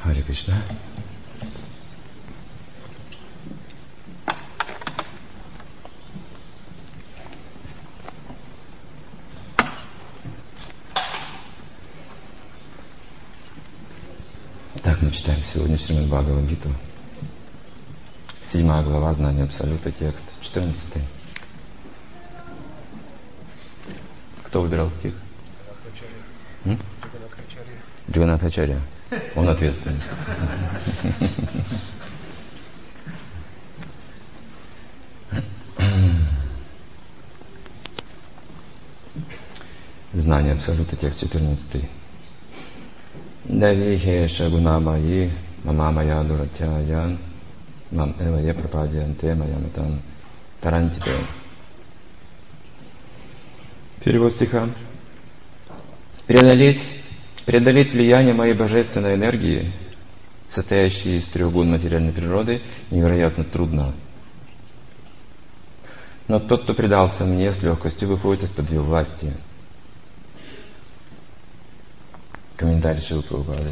Харе Кришна. Так, мы читаем сегодня Шримад Бхагавад-гиту. 7 глава, Знание Абсолюта, текст 14. Кто выбирал стих? Джаганатхачарья. Он ответственный. Знание Абсолюта, текст 14. Давихе шагунамаи мамамая дуратяян мам эвае пропадянте маяматан тарантите. Перевод стиха. Преодолеть влияние моей божественной энергии, состоящей из 3 гун материальной природы, невероятно трудно. Но тот, кто предался мне, с легкостью выходит из-под ее власти. Комментарий Шрилы Прабхупады.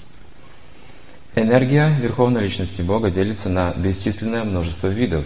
Энергия Верховной Личности Бога делится на бесчисленное множество видов.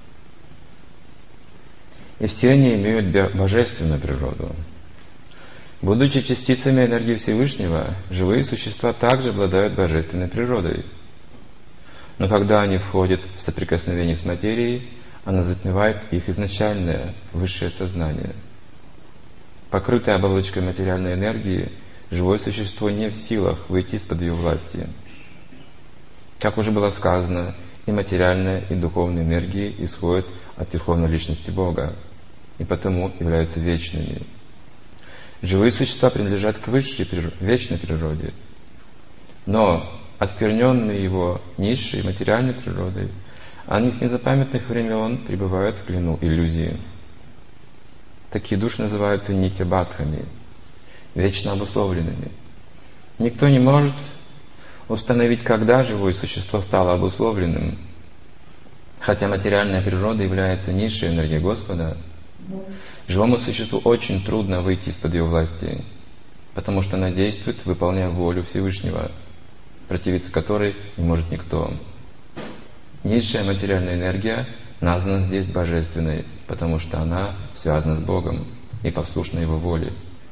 И все они имеют божественную природу. Будучи частицами энергии Всевышнего, живые существа также обладают божественной природой. Но когда они входят в соприкосновение с материей, она затмевает их изначальное, высшее сознание. Покрытое оболочкой материальной энергии, живое существо не в силах выйти из-под ее власти. Как уже было сказано, и материальная, и духовная энергии исходят от Верховной Личности Бога, и потому являются вечными. Живые существа принадлежат к высшей, вечной природе, но оскверненные его низшей материальной природой, они с незапамятных времен пребывают в плену иллюзии. Такие души называются нитья-бадхами, вечно обусловленными. Никто не может установить, когда живое существо стало обусловленным. Хотя материальная природа является низшей энергией Господа, живому существу очень трудно выйти из-под ее власти, потому что она действует, выполняя волю Всевышнего, противиться которой не может никто. Низшая материальная энергия названа здесь божественной, потому что она связана с Богом и послушна Его воле.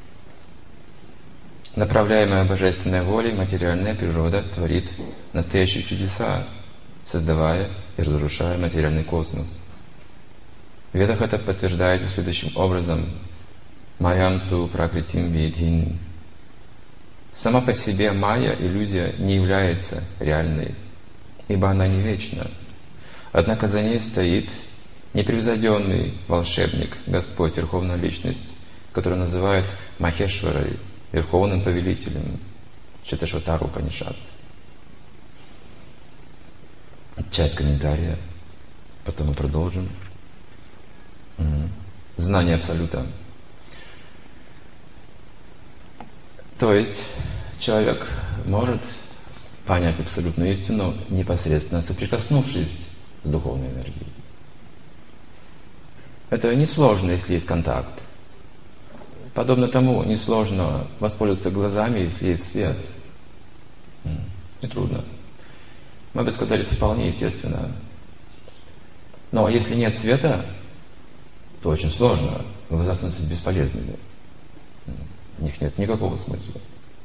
Направляемая божественной волей, материальная природа творит настоящие чудеса, создавая и разрушая материальный космос. В Ведах это подтверждается следующим образом. Майанту пракритим видхин. Сама по себе майя, иллюзия, не является реальной, ибо она не вечна. Однако за ней стоит непревзойденный волшебник, Господь, Верховная Личность, который называют Махешварой, Верховным Повелителем, Шветашватара Упанишад. Часть комментария, потом мы продолжим. Знание Абсолюта. То есть человек может понять абсолютную истину, непосредственно соприкоснувшись с духовной энергией. Это несложно, если есть контакт. Подобно тому, несложно воспользоваться глазами, если есть свет. Не трудно. Мы бы сказали, это вполне естественно. Но если нет света, то очень сложно. Глаза становятся бесполезными. В них нет никакого смысла.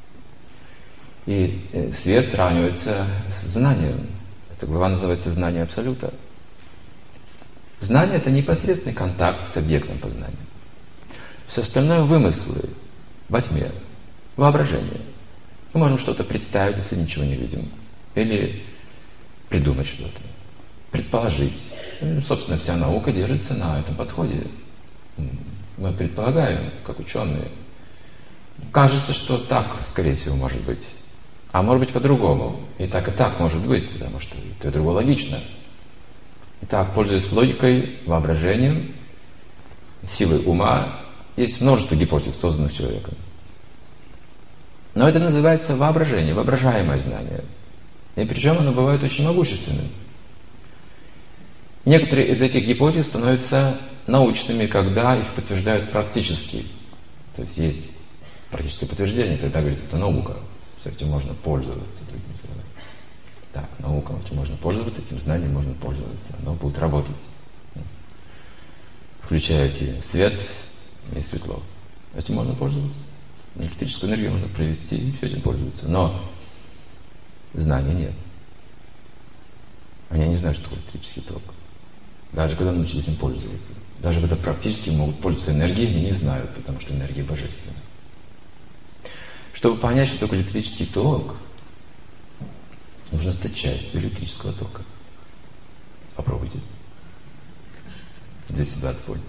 И свет сравнивается с знанием. Эта глава называется «Знание Абсолюта». Знание — это непосредственный контакт с объектом познания. Все остальное — вымыслы во тьме, воображение. Мы можем что-то представить, если ничего не видим. Или придумать что-то, предположить. И, собственно, вся наука держится на этом подходе. Мы предполагаем, как ученые. Кажется, что так, скорее всего, может быть. А может быть по-другому. И так может быть, потому что то и другое логично. Итак, пользуясь логикой, воображением, силой ума, есть множество гипотез, созданных человеком. Но это называется воображение, воображаемое знание. И причем оно бывает очень могущественным. Некоторые из этих гипотез становятся научными, когда их подтверждают практически. То есть есть практическое подтверждение, тогда говорит, это наука. С этим можно пользоваться, другими словами. этим можно пользоваться, этим знанием можно пользоваться. Оно будет работать. Включаете свет и светло. Этим можно пользоваться. Электрическую энергию можно провести, и все этим пользуются. Но знания нет. Они не знают, что такое электрический ток. Даже когда научились им пользоваться. Даже когда практически могут пользоваться энергией, они не знают, потому что энергия божественна. Чтобы понять, что такое электрический ток, нужно стать частью электрического тока. Попробуйте. 220 вольт.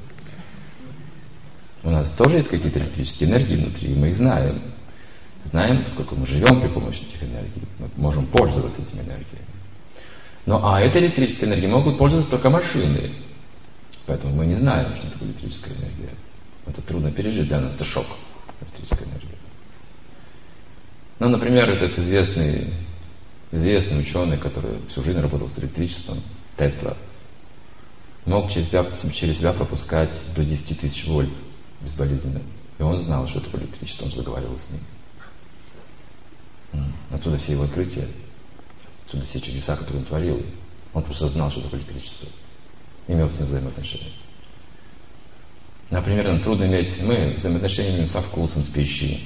У нас тоже есть какие-то электрические энергии внутри, и мы их знаем. Знаем, поскольку мы живем при помощи этих энергий, мы можем пользоваться этими энергиями. Но этой электрической энергией могут пользоваться только машины. Поэтому мы не знаем, что такое электрическая энергия. Это трудно пережить, для нас это шок, электрическая энергия. Ну, например, этот известный ученый, который всю жизнь работал с электричеством, Тесла, мог через себя пропускать до 10 тысяч вольт безболезненно. И он знал, что такое электричество, он разговаривал с ним. Отсюда все его открытия, отсюда все чудеса, которые он творил. Он просто знал, что такое электричество. Имел с ним взаимоотношения. Например, нам трудно иметь, мы взаимоотношения имеем со вкусом, с пищей.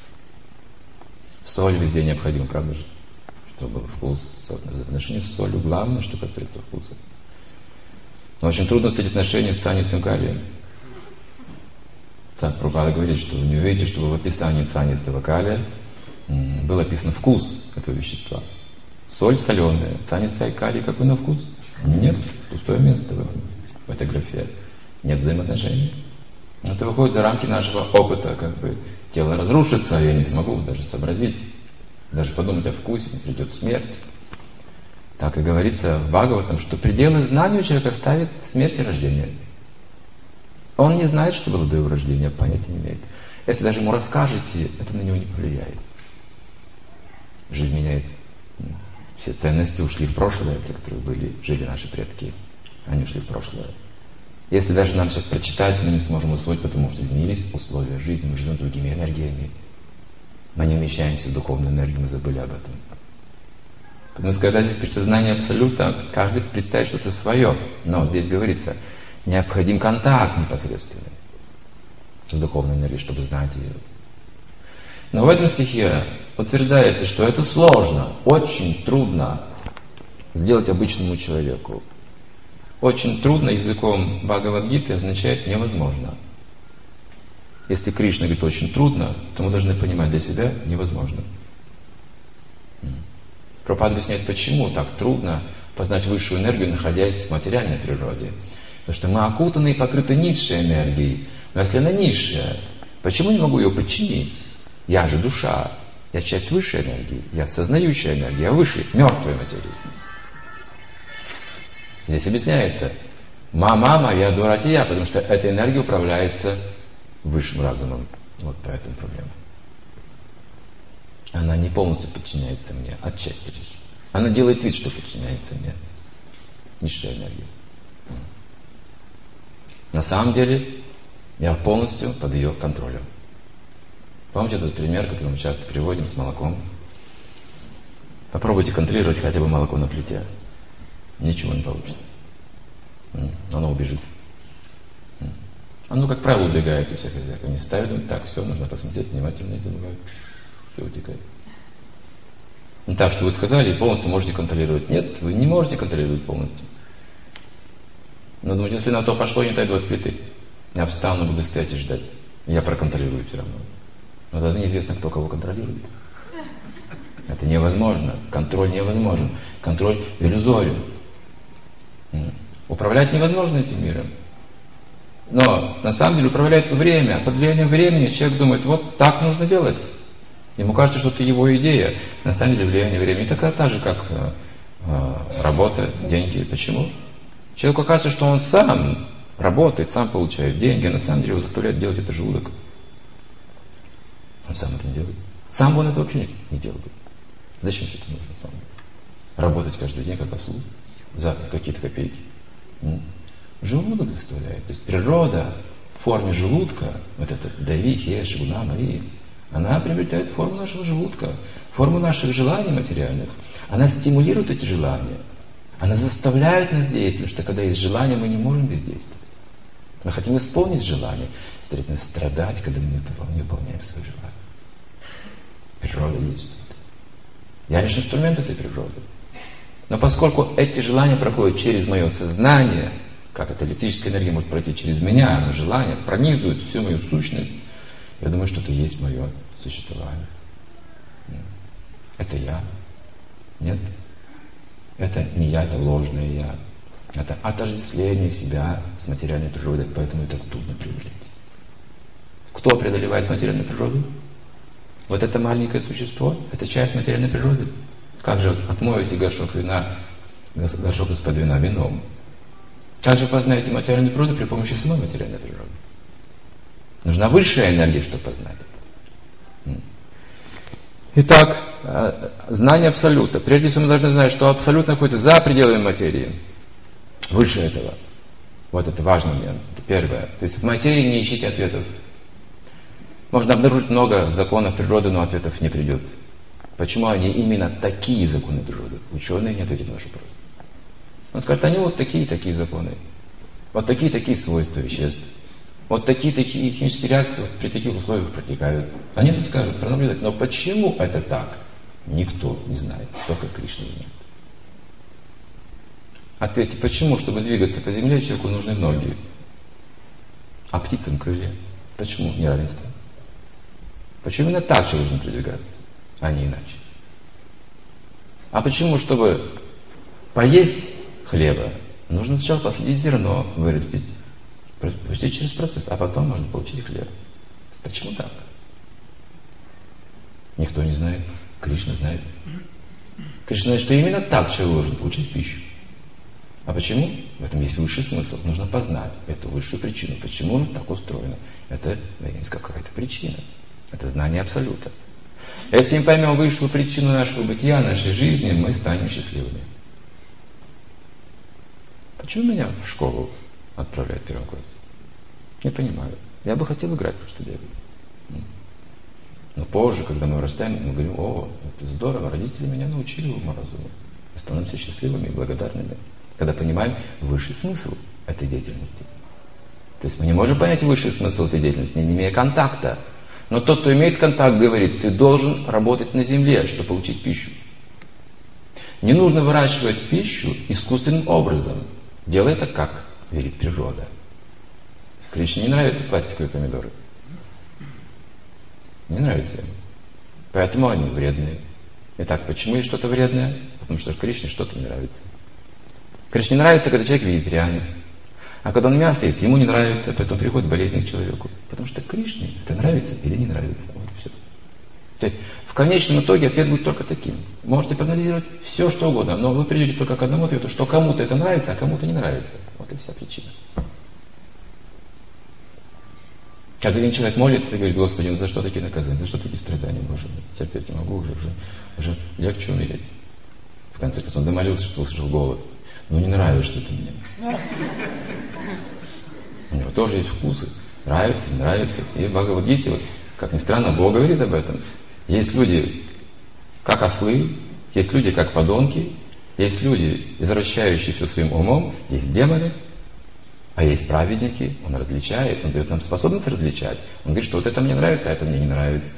Соль везде необходима, правда же? Чтобы был вкус, взаимоотношения с солью, главное, что касается вкуса. Но очень трудно встретить отношения с цианистым калием. Так, Прабхупада говорит, что вы не увидите, чтобы в описании цианистого калия был описан вкус этого вещества. Соль соленая, цианистый калий какой на вкус? Нет, пустое место в этой графе. Нет взаимоотношений. Это выходит за рамки нашего опыта, тело разрушится, я не смогу даже сообразить, даже подумать о вкусе, придет смерть. Так и говорится в Бхагаватам, что пределы знания у человека ставит смерть и рождение. Он не знает, что было до его рождения, понятия не имеет. Если даже ему расскажете, это на него не повлияет. Жизнь меняется. Все ценности ушли в прошлое, те, которые жили наши предки, они ушли в прошлое. Если даже нам сейчас прочитать, мы не сможем усвоить, потому что изменились условия жизни, мы живем другими энергиями. Мы не умещаемся в духовную энергию, мы забыли об этом. Потому что когда здесь говорится знание абсолюта, каждый представит что-то свое. Но здесь говорится, необходим контакт непосредственный с духовной энергией, чтобы знать ее. Но в этом стихе утверждается, что это сложно, очень трудно сделать обычному человеку. Очень трудно языком Бхагавад-гиты означает невозможно. Если Кришна говорит очень трудно, то мы должны понимать для себя невозможно. Прабхупада объясняет, почему так трудно познать высшую энергию, находясь в материальной природе. Потому что мы окутаны и покрыты низшей энергией. Но если она низшая, почему не могу ее подчинить? Я же душа, я часть высшей энергии, я сознающая энергия, я выше мертвой материи. Здесь объясняется, мама моя дуратия, потому что эта энергия управляется высшим разумом. Вот поэтому проблема. Она не полностью подчиняется мне, отчасти лишь. Она делает вид, что подчиняется мне. Низшая энергия. На самом деле, я полностью под ее контролем. Помните этот пример, который мы часто приводим с молоком? Попробуйте контролировать хотя бы молоко на плите. Ничего не получится. Оно убежит. Оно, как правило, убегает у всех хозяек. Они ставят, думают, так, все, нужно посмотреть внимательно, и забывают. Все утекает. Так, что вы сказали, и полностью можете контролировать. Нет, вы не можете контролировать полностью. Но думаете, если на то пошло, я не отойду от плиты. Я встану, буду стоять и ждать. Я проконтролирую все равно. Но тогда неизвестно, кто кого контролирует. Это невозможно. Контроль невозможен. Контроль иллюзорен. Управлять невозможно этим миром. Но на самом деле управляет время. Под влиянием времени человек думает, вот так нужно делать. Ему кажется, что это его идея. На самом деле влияние времени такая та же, как работа, деньги. Почему? Человеку кажется, что он сам работает, сам получает деньги, а на самом деле его заставляет делать это желудок. Он сам это не делает. Сам бы он это вообще не делал бы. Зачем что-то нужно сам? Работать каждый день как ослу за какие-то копейки. Желудок заставляет. То есть природа в форме желудка, вот это дави, ешь, гуна, мари, она приобретает форму нашего желудка, форму наших желаний материальных. Она стимулирует эти желания. Она заставляет нас действовать, что когда есть желание, мы не можем бездействовать. Мы хотим исполнить желание, следовательно, страдать, когда мы не выполняем свои желания. Природа действует. Я лишь инструмент этой природы. Но поскольку эти желания проходят через мое сознание, как эта электрическая энергия может пройти через меня, но желание пронизывает всю мою сущность, я думаю, что это есть мое существование. Это я. Нет. Это не я, это ложное я. Это отождествление себя с материальной природой, поэтому это трудно преодолеть. Кто преодолевает материальную природу? Вот это маленькое существо, это часть материальной природы. Как же отмоете горшок из-под вина вином? Как же познаете материальную природу при помощи самой материальной природы? Нужна высшая энергия, чтобы познать это. Итак, знание Абсолюта. Прежде всего мы должны знать, что Абсолют находится за пределами материи. Выше этого. Вот это важный момент. Это первое. То есть в материи не ищите ответов. Можно обнаружить много законов природы, но ответов не придет. Почему они именно такие законы природы? Ученые не ответят на ваш вопрос. Он скажет, они вот такие законы. Вот такие свойства веществ. Вот такие химические реакции вот при таких условиях протекают. Они это скажут, пронаблюдать. Но почему это так? Никто не знает. Только Кришна знает. Ответьте, почему, чтобы двигаться по земле, человеку нужны ноги, а птицам крылья? Почему неравенство? Почему именно так человек должен продвигаться, а не иначе? А почему, чтобы поесть хлеба, нужно сначала посадить зерно, вырастить, пустить через процесс, а потом можно получить хлеб? Почему так? Никто не знает. Кришна знает. Кришна знает, что именно так человек должен получить пищу. А почему? В этом есть высший смысл. Нужно познать эту высшую причину. Почему же так устроено? Это есть какая-то причина. Это знание Абсолюта. Если мы поймем высшую причину нашего бытия, нашей жизни, мы станем счастливыми. Почему меня в школу отправляют в первом классе? Не понимаю. Я бы хотел играть, просто бегать. Но позже, когда мы вырастаем, мы говорим, о, это здорово, родители меня научили уму-разуму. Мы становимся счастливыми и благодарными, когда понимаем высший смысл этой деятельности. То есть мы не можем понять высший смысл этой деятельности, не имея контакта. Но тот, кто имеет контакт, говорит, ты должен работать на земле, чтобы получить пищу. Не нужно выращивать пищу искусственным образом. Делай это, как велит природа. Кришне не нравятся пластиковые помидоры. Не нравится им. Поэтому они вредные. Итак, почему есть что-то вредное? Потому что Кришне что-то не нравится. Кришне нравится, когда человек вегетарианец. А когда он мясо ест, ему не нравится, поэтому приходит болезнь к человеку. Потому что Кришне это нравится или не нравится. Вот и все. То есть в конечном итоге ответ будет только таким. Можете проанализировать все, что угодно, но вы придете только к одному ответу, что кому-то это нравится, а кому-то не нравится. Вот и вся причина. Как один человек молится и говорит, Господи, ну за что такие наказания, за что такие страдания, Боже мой, терпеть не могу, уже легче умереть. В конце концов, он домолился, что услышал голос. Ну не нравишься ты мне. У него тоже есть вкусы. Нравится, не нравится. И Бхагавад-гите, вот, как ни странно, Бог говорит об этом. Есть люди, как ослы, есть люди, как подонки, есть люди, извращающие все своим умом, есть демоны, а есть праведники. Он различает, он дает нам способность различать. Он говорит, что вот это мне нравится, а это мне не нравится.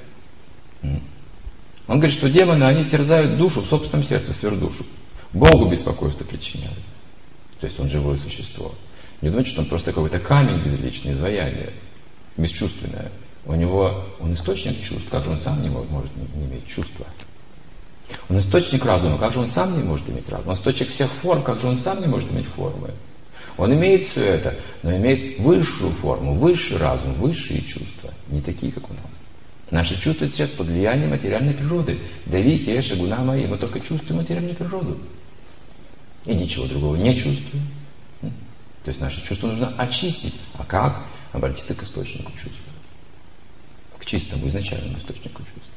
Он говорит, что демоны, они терзают душу в собственном сердце, сверхдушу. Богу беспокойство причиняют. То есть он живое существо. Не думайте, что он просто какой-то камень безличный, изваяние, бесчувственное. Он источник чувств, как же он сам не может не иметь чувства? Он источник разума, как же он сам не может иметь разума? Он источник всех форм, как же он сам не может иметь формы? Он имеет все это, но имеет высшую форму, высший разум, высшие чувства, не такие, как у нас. Наши чувства сейчас под влиянием материальной природы. Дави, хеша, гуна мои, мы только чувствуем материальную природу. И ничего другого не чувствуем. То есть наши чувства нужно очистить. А как? Обратиться к источнику чувств. К чистому, изначальному источнику чувств.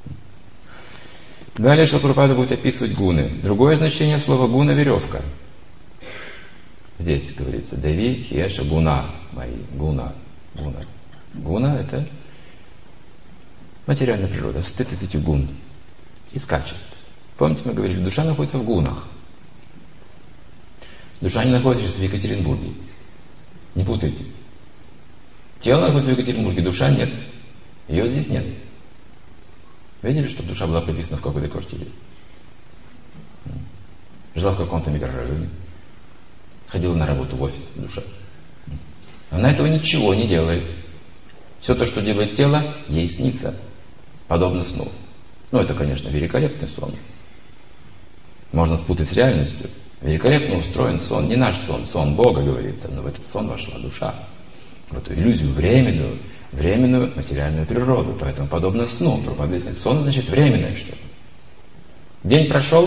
Далее Шрила Прабхупада будет описывать гуны. Другое значение слова гуна – веревка. Здесь говорится дави, хеша, гуна мои. Гуна. Гуна – это материальная природа, состоит из этих гун, из качеств. Помните, мы говорили, душа находится в гунах. Душа не находится сейчас в Екатеринбурге. Не путайте. Тело находится в Екатеринбурге, душа нет. Ее здесь нет. Видели, что душа была прописана в какой-то квартире? Жила в каком-то микрорайоне. Ходила на работу в офис, душа. Она этого ничего не делает. Все то, что делает тело, ей снится. Подобно сну. Ну, это, конечно, великолепный сон. Можно спутать с реальностью. Великолепно устроен сон. Не наш сон, сон Бога, говорится. Но в этот сон вошла душа. В эту иллюзию временную материальную природу. Поэтому подобно сну. Прабхупада объясняет, сон значит временное что-то. День прошел,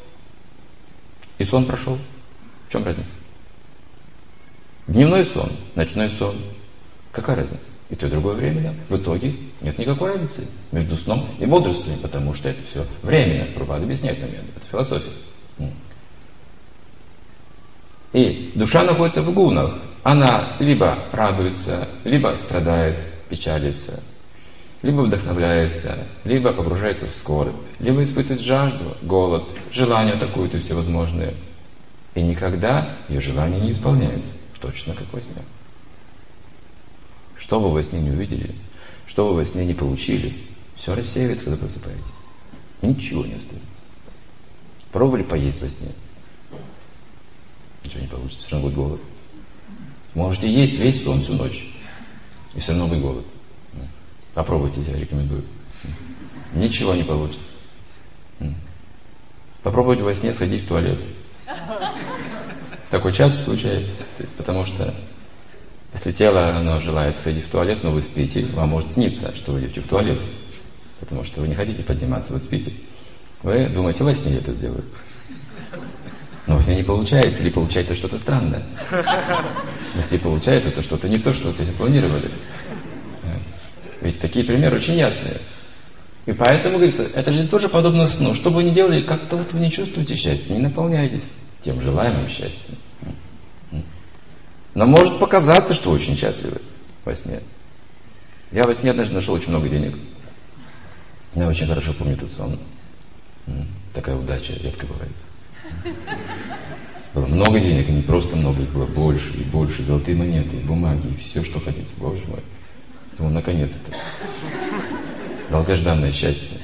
и сон прошел. В чем разница? Дневной сон, ночной сон. Какая разница? И то, и другое временно. В итоге нет никакой разницы между сном и бодрствованием, потому что это все временно. Прабхупада объясняет момент. Это философия. И душа находится в гунах. Она либо радуется, либо страдает, печалится, либо вдохновляется, либо погружается в скорбь, либо испытывает жажду, голод, желания атакуют и всевозможные. И никогда ее желания не исполняются, точно как во сне. Что вы во сне не увидели, что вы во сне не получили, все рассеивается, когда просыпаетесь. Ничего не остается. Пробовали поесть во сне? Ничего не получится, все равно будет голод. Можете есть весь сон всю ночь, и все равно будет голод. Попробуйте, я рекомендую. Ничего не получится. Попробуйте во сне сходить в туалет. Такое часто случается, потому что если тело, оно желает сходить в туалет, но вы спите, вам может сниться, что вы идете в туалет, потому что вы не хотите подниматься, вы спите. Вы думаете, во сне я это сделаю. Но во сне не получается, или получается что-то странное. Если получается, то что-то не то, что вы здесь планировали. Ведь такие примеры очень ясные. И поэтому, говорится, эта жизнь тоже подобна сну. Что бы вы ни делали, как-то вот вы не чувствуете счастья, не наполняетесь тем желаемым счастьем. Но может показаться, что очень счастливы во сне. Я во сне однажды нашел очень много денег. Я очень хорошо помню этот сон. Такая удача редко бывает. Было много денег, и не просто много, их было больше и больше. Золотые монеты, и бумаги, и все, что хотите. Боже мой. Ну, наконец-то. Долгожданное счастье.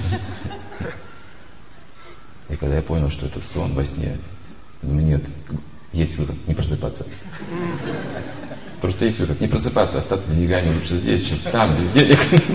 И когда я понял, что это сон во сне, думаю, нет, есть выход, не просыпаться. Просто есть выход, не просыпаться, остаться с деньгами лучше здесь, чем там, без денег.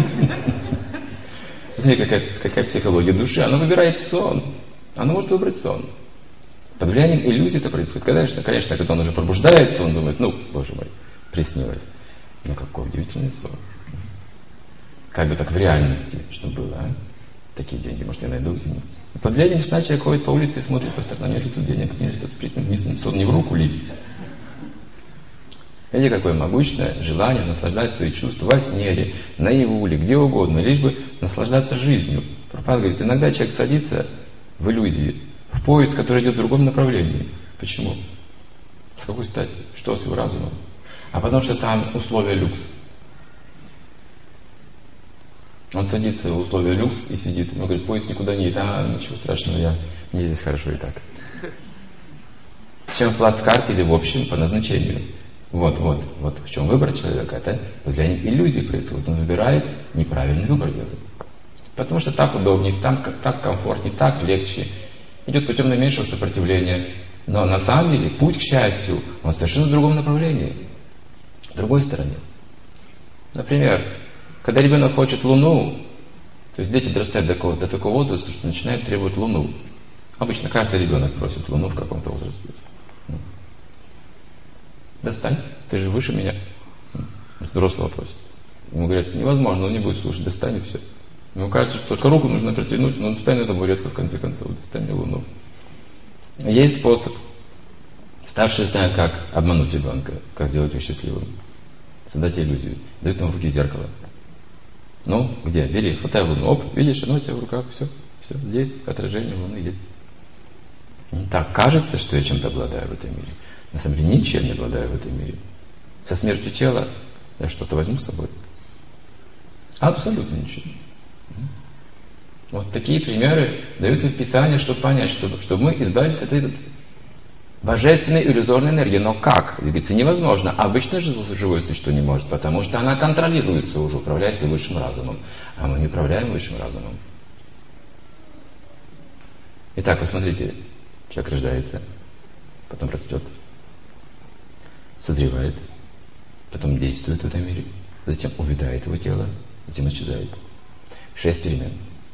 Смотрите, какая психология души. Она выбирает сон. Она может выбрать сон. Под влиянием иллюзий это происходит. Конечно, когда он уже пробуждается, он думает, ну, боже мой, приснилось. Ну, какой удивительный сон. Как бы так в реальности, чтобы было, а? Такие деньги, может, я найду где-нибудь. Под влиянием сна человек ходит по улице и смотрит по сторонам, нет ли тут денег, нет ли тут приснилось, сон не в руку ли. Видите, какое могущественное желание наслаждать свои чувства во сне ли, наяву ли, где угодно, лишь бы наслаждаться жизнью. Прабхупада говорит, иногда человек садится в иллюзии, в поезд, который идет в другом направлении. Почему? С какой стати? Что с его разумом? А потому что там условия люкс. Он садится в условия люкс и сидит. Он говорит, поезд никуда не едет. Ничего страшного, мне здесь хорошо и так. Чем в плацкарте или в общем по назначению. Вот в чем выбор человека. Это под влиянием иллюзий происходит. Он выбирает, неправильный выбор делает. Потому что так удобнее, так комфортнее, так легче. Идет путем наименьшего сопротивления. Но на самом деле путь к счастью, он совершенно в другом направлении. В другой стороне. Например, когда ребенок хочет Луну, то есть дети дорастают до такого возраста, что начинают требовать Луну. Обычно каждый ребенок просит Луну в каком-то возрасте. Достань, ты же выше меня. Взрослого просит. Ему говорят, невозможно, он не будет слушать, достань и все. Ему кажется, что только руку нужно протянуть, но он встань на табуретку в конце концов, достань мне Луну. Есть способ. Старшие знают, как обмануть ребенка, как сделать его счастливым. Создать иллюзию. Дают ему в руки зеркало. Ну, где? Бери, хватай Луну. Оп, видишь, оно у тебя в руках, все, здесь отражение Луны есть. Так кажется, что я чем-то обладаю в этом мире. На самом деле ничем не обладаю в этом мире. Со смертью тела я что-то возьму с собой. Абсолютно ничего. Вот такие примеры даются в Писании, чтобы понять, чтобы мы избавились от этой божественной иллюзорной энергии. Но как? Говорится, невозможно. Обычно живое существо не может, потому что она контролируется уже, управляется высшим разумом. А мы не управляем высшим разумом. Итак, посмотрите, человек рождается, потом растет, созревает, потом действует в этом мире, затем увядает его тело, затем исчезает. 6 перемен.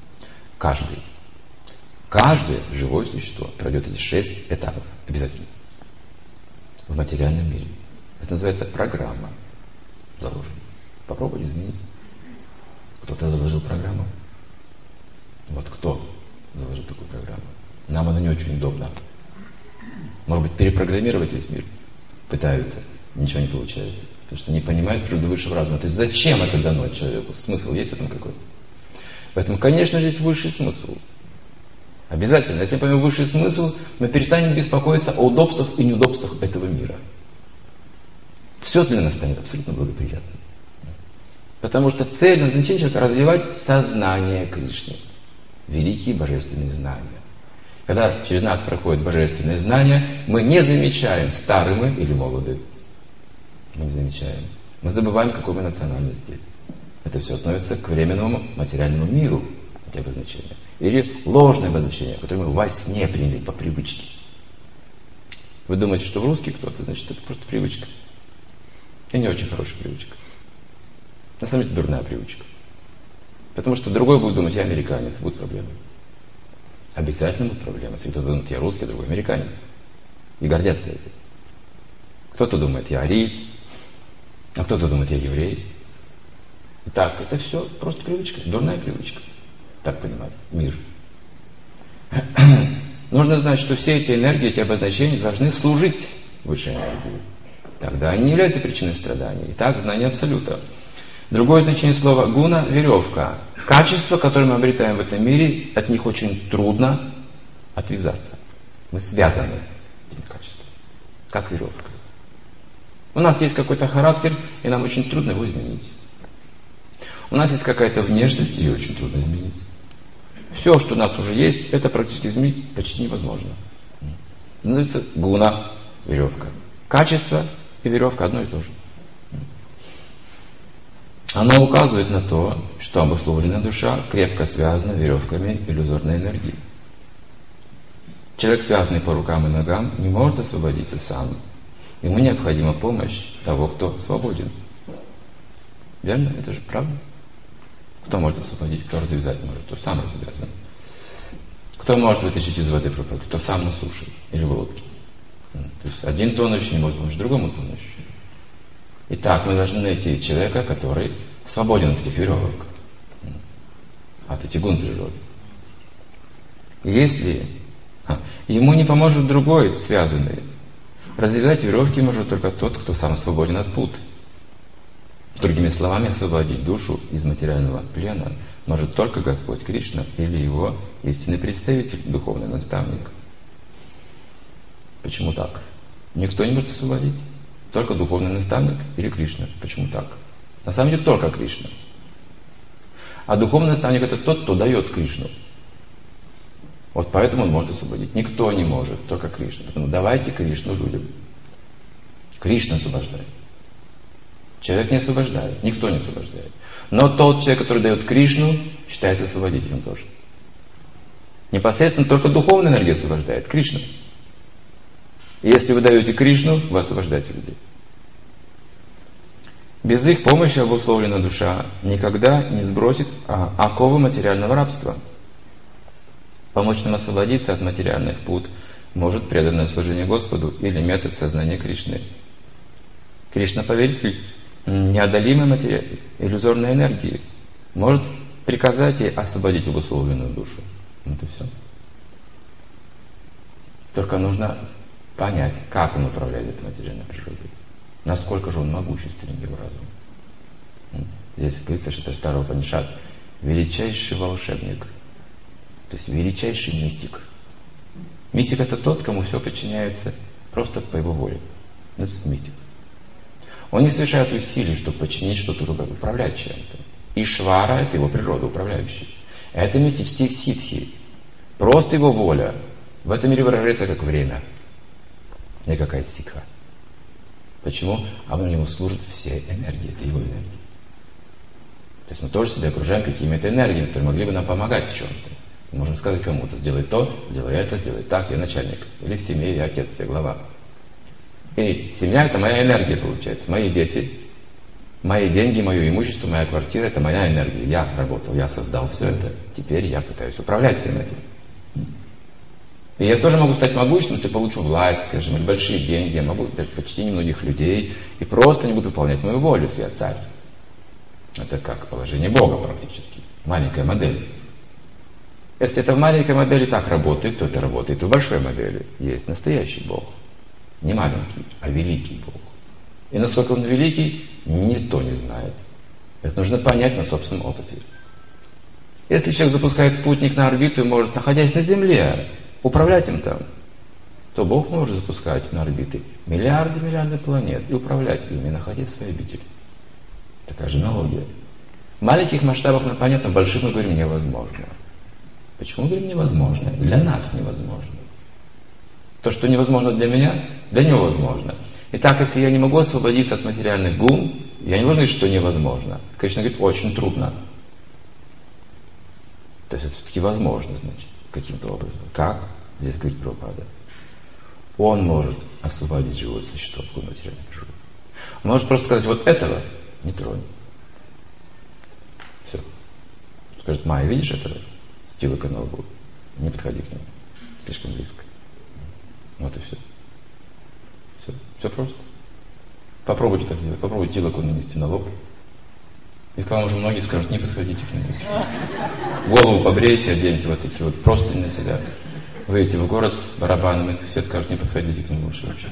Каждое живое существо пройдет эти 6 этапов обязательно в материальном мире. Это называется программа заложена. Попробуйте изменить. Кто-то заложил программу. Вот кто заложил такую программу? Нам она не очень удобна. Может быть, перепрограммировать весь мир пытаются, ничего не получается. Потому что не понимают природу высшего разума. То есть зачем это дано человеку? Смысл есть в этом какой-то? Поэтому, конечно же, есть высший смысл. Обязательно. Если мы поймем высший смысл, мы перестанем беспокоиться о удобствах и неудобствах этого мира. Все для нас станет абсолютно благоприятным. Потому что цель, назначение человека — развивать сознание Кришны. Великие божественные знания. Когда через нас проходят божественные знания, мы не замечаем, стары мы или молоды. Мы не замечаем. Мы забываем, какой мы национальности. Это все относится к временному материальному миру, эти обозначения. Или ложное обозначение, которое мы во сне приняли по привычке. Вы думаете, что в русский кто-то, значит, это просто привычка. И не очень хорошая привычка. На самом деле дурная привычка. Потому что другой будет думать, я американец, будут проблемы. Обязательно будут проблемы. Если кто-то думает, я русский, другой американец. И гордятся этим. Кто-то думает, я ариец, а кто-то думает, я еврей. Итак, это все просто привычка, дурная привычка. Так понимать, мир. Нужно знать, что все эти энергии, эти обозначения должны служить высшей энергии. Тогда они не являются причиной страданий. Итак, знание абсолюта. Другое значение слова гуна – веревка. Качества, которые мы обретаем в этом мире, от них очень трудно отвязаться. Мы связаны с этим качеством, как веревка. У нас есть какой-то характер, и нам очень трудно его изменить. У нас есть какая-то внешность, ее очень трудно изменить. Все, что у нас уже есть, это практически изменить почти невозможно. Называется гуна – веревка. Качество и веревка одно и то же. Оно указывает на то, что обусловленная душа крепко связана веревками иллюзорной энергии. Человек, связанный по рукам и ногам, не может освободиться сам. Ему необходима помощь того, кто свободен. Верно? Это же правда? Кто может освободить, кто развязать может, кто сам развязан. Кто может вытащить из воды пропасть, кто сам на суше или в лодке. То есть один тонущий не может помочь другому тонущему. Итак, мы должны найти человека, который свободен от этих веревок, от этих гун природы. Если ему не поможет другой связанный, развязать веревки может только тот, кто сам свободен от пут. Другими словами, освободить душу из материального плена может только Господь Кришна или его истинный представитель, духовный наставник. Почему так? Никто не может освободить. Только духовный наставник или Кришна. Почему так? На самом деле только Кришна. А духовный наставник — это тот, кто дает Кришну. Вот поэтому он может освободить. Никто не может, только Кришна. Поэтому давайте Кришну людям. Кришна освобождает. Человек не освобождает, никто не освобождает. Но тот человек, который дает Кришну, считается освободителем тоже. Непосредственно только духовная энергия освобождает, Кришна. И если вы даете Кришну, вы освобождаете людей. Без их помощи обусловленная душа никогда не сбросит оковы материального рабства. Помочь нам освободиться от материальных пут может преданное служение Господу или метод сознания Кришны. Кришна — повелитель неодолимой иллюзорной энергии. Может приказать ей освободить обусловленную душу. Вот и все. Только нужно понять, как он управляет этой материальной природой. Насколько же он могущественен, его разум. Здесь говорится, что это Штара Упанишад, величайший волшебник, то есть величайший мистик. Мистик — это тот, кому все подчиняется просто по его воле. Это мистик. Он не совершает усилий, чтобы подчинить что-то другое, управлять чем-то. Ишвара — это его природа, управляющий. Это мистические ситхи. Просто его воля в этом мире выражается как время. Никакая ситха. Почему? А у него служат все энергии, это его энергии. То есть мы тоже себя окружаем какими-то энергиями, которые могли бы нам помогать в чем-то. Мы можем сказать кому-то: сделай то, сделай это, сделай так, я начальник. Или в семье я отец, я глава. И семья — это моя энергия, получается. Мои дети, мои деньги, мое имущество, моя квартира — это моя энергия. Я работал, я создал все это. Теперь я пытаюсь управлять всем этим. И я тоже могу стать могущественным, если получу власть, скажем, или большие деньги. Я могу взять почтение многих людей и просто не буду выполнять мою волю, если я царь. Это как положение Бога практически. Маленькая модель. Если это в маленькой модели так работает, то это работает и в большой модели. Есть настоящий Бог. Не маленький, а великий Бог. И насколько Он великий, никто не знает. Это нужно понять на собственном опыте. Если человек запускает спутник на орбиту и может, находясь на Земле, управлять им там, то Бог может запускать на орбиты миллиарды планет и управлять ими, находясь в своей обители. Такая же аналогия. В маленьких масштабах нам понятно, в больших мы говорим невозможно. Почему мы говорим невозможно? Для нас невозможно. То, что невозможно для меня, для него возможно. Итак, если я не могу освободиться от материальных гун, я не должен говорить, что невозможно. Кришна говорит, очень трудно. То есть это все-таки возможно, значит, каким-то образом. Как? Здесь говорит Прабхупада. Он может освободить живое существо от материальной природы. Он может просто сказать, вот этого не тронь. Все. Скажет, Майя, видишь этого? Стила канал будет. Не подходи к нему. Слишком близко. Вот и все. Все просто. Попробуйте так сделать. Попробуйте тилаку нанести на лоб. И к вам уже многие скажут, не подходите к нему. Голову побрейте, оденьте вот такие вот простыни на себя. Выйдете в город с барабаном, если все скажут, не подходите к нему лучше вообще.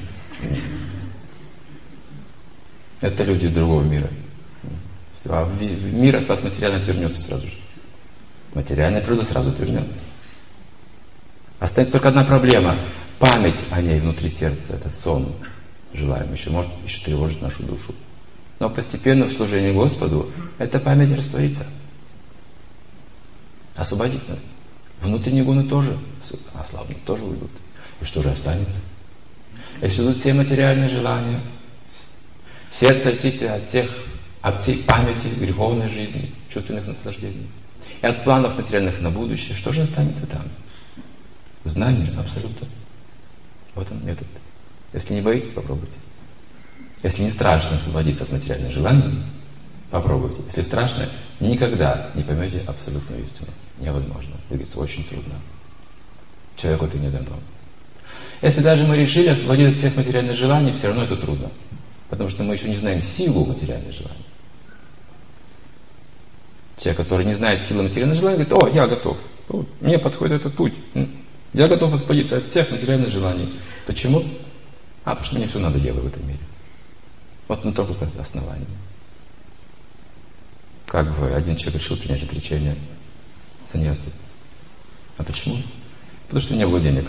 Это люди из другого мира. Все. А мир от вас материально отвернется сразу же. Материальная природа сразу отвернется. Останется только одна проблема. Память о ней внутри сердца, этот сон желаемый, может еще тревожить нашу душу. Но постепенно в служении Господу эта память растворится. Освободит нас. Внутренние гуны тоже ослабнут, тоже уйдут. И что же останется? Если идут все материальные желания, сердце очистится от всей памяти, греховной жизни, чувственных наслаждений, и от планов материальных на будущее, что же останется там? Знание абсолютно. Вот он метод. Если не боитесь, попробуйте. Если не страшно освободиться от материальных желаний, попробуйте. Если страшно, никогда не поймете абсолютную истину. Невозможно. Двигаться очень трудно. Человеку это не дано. Если даже мы решили освободиться от всех материальных желаний, все равно это трудно. Потому что мы еще не знаем силу материальных желаний. Человек, который не знает силы материальных желаний, говорит, о, я готов. Мне подходит этот путь. Я готов освободиться от всех материальных желаний. Почему? Потому что мне все надо делать в этом мире. Вот на только основании. Как бы один человек решил принять отречение саньясу. А почему? Потому что у него не было денег.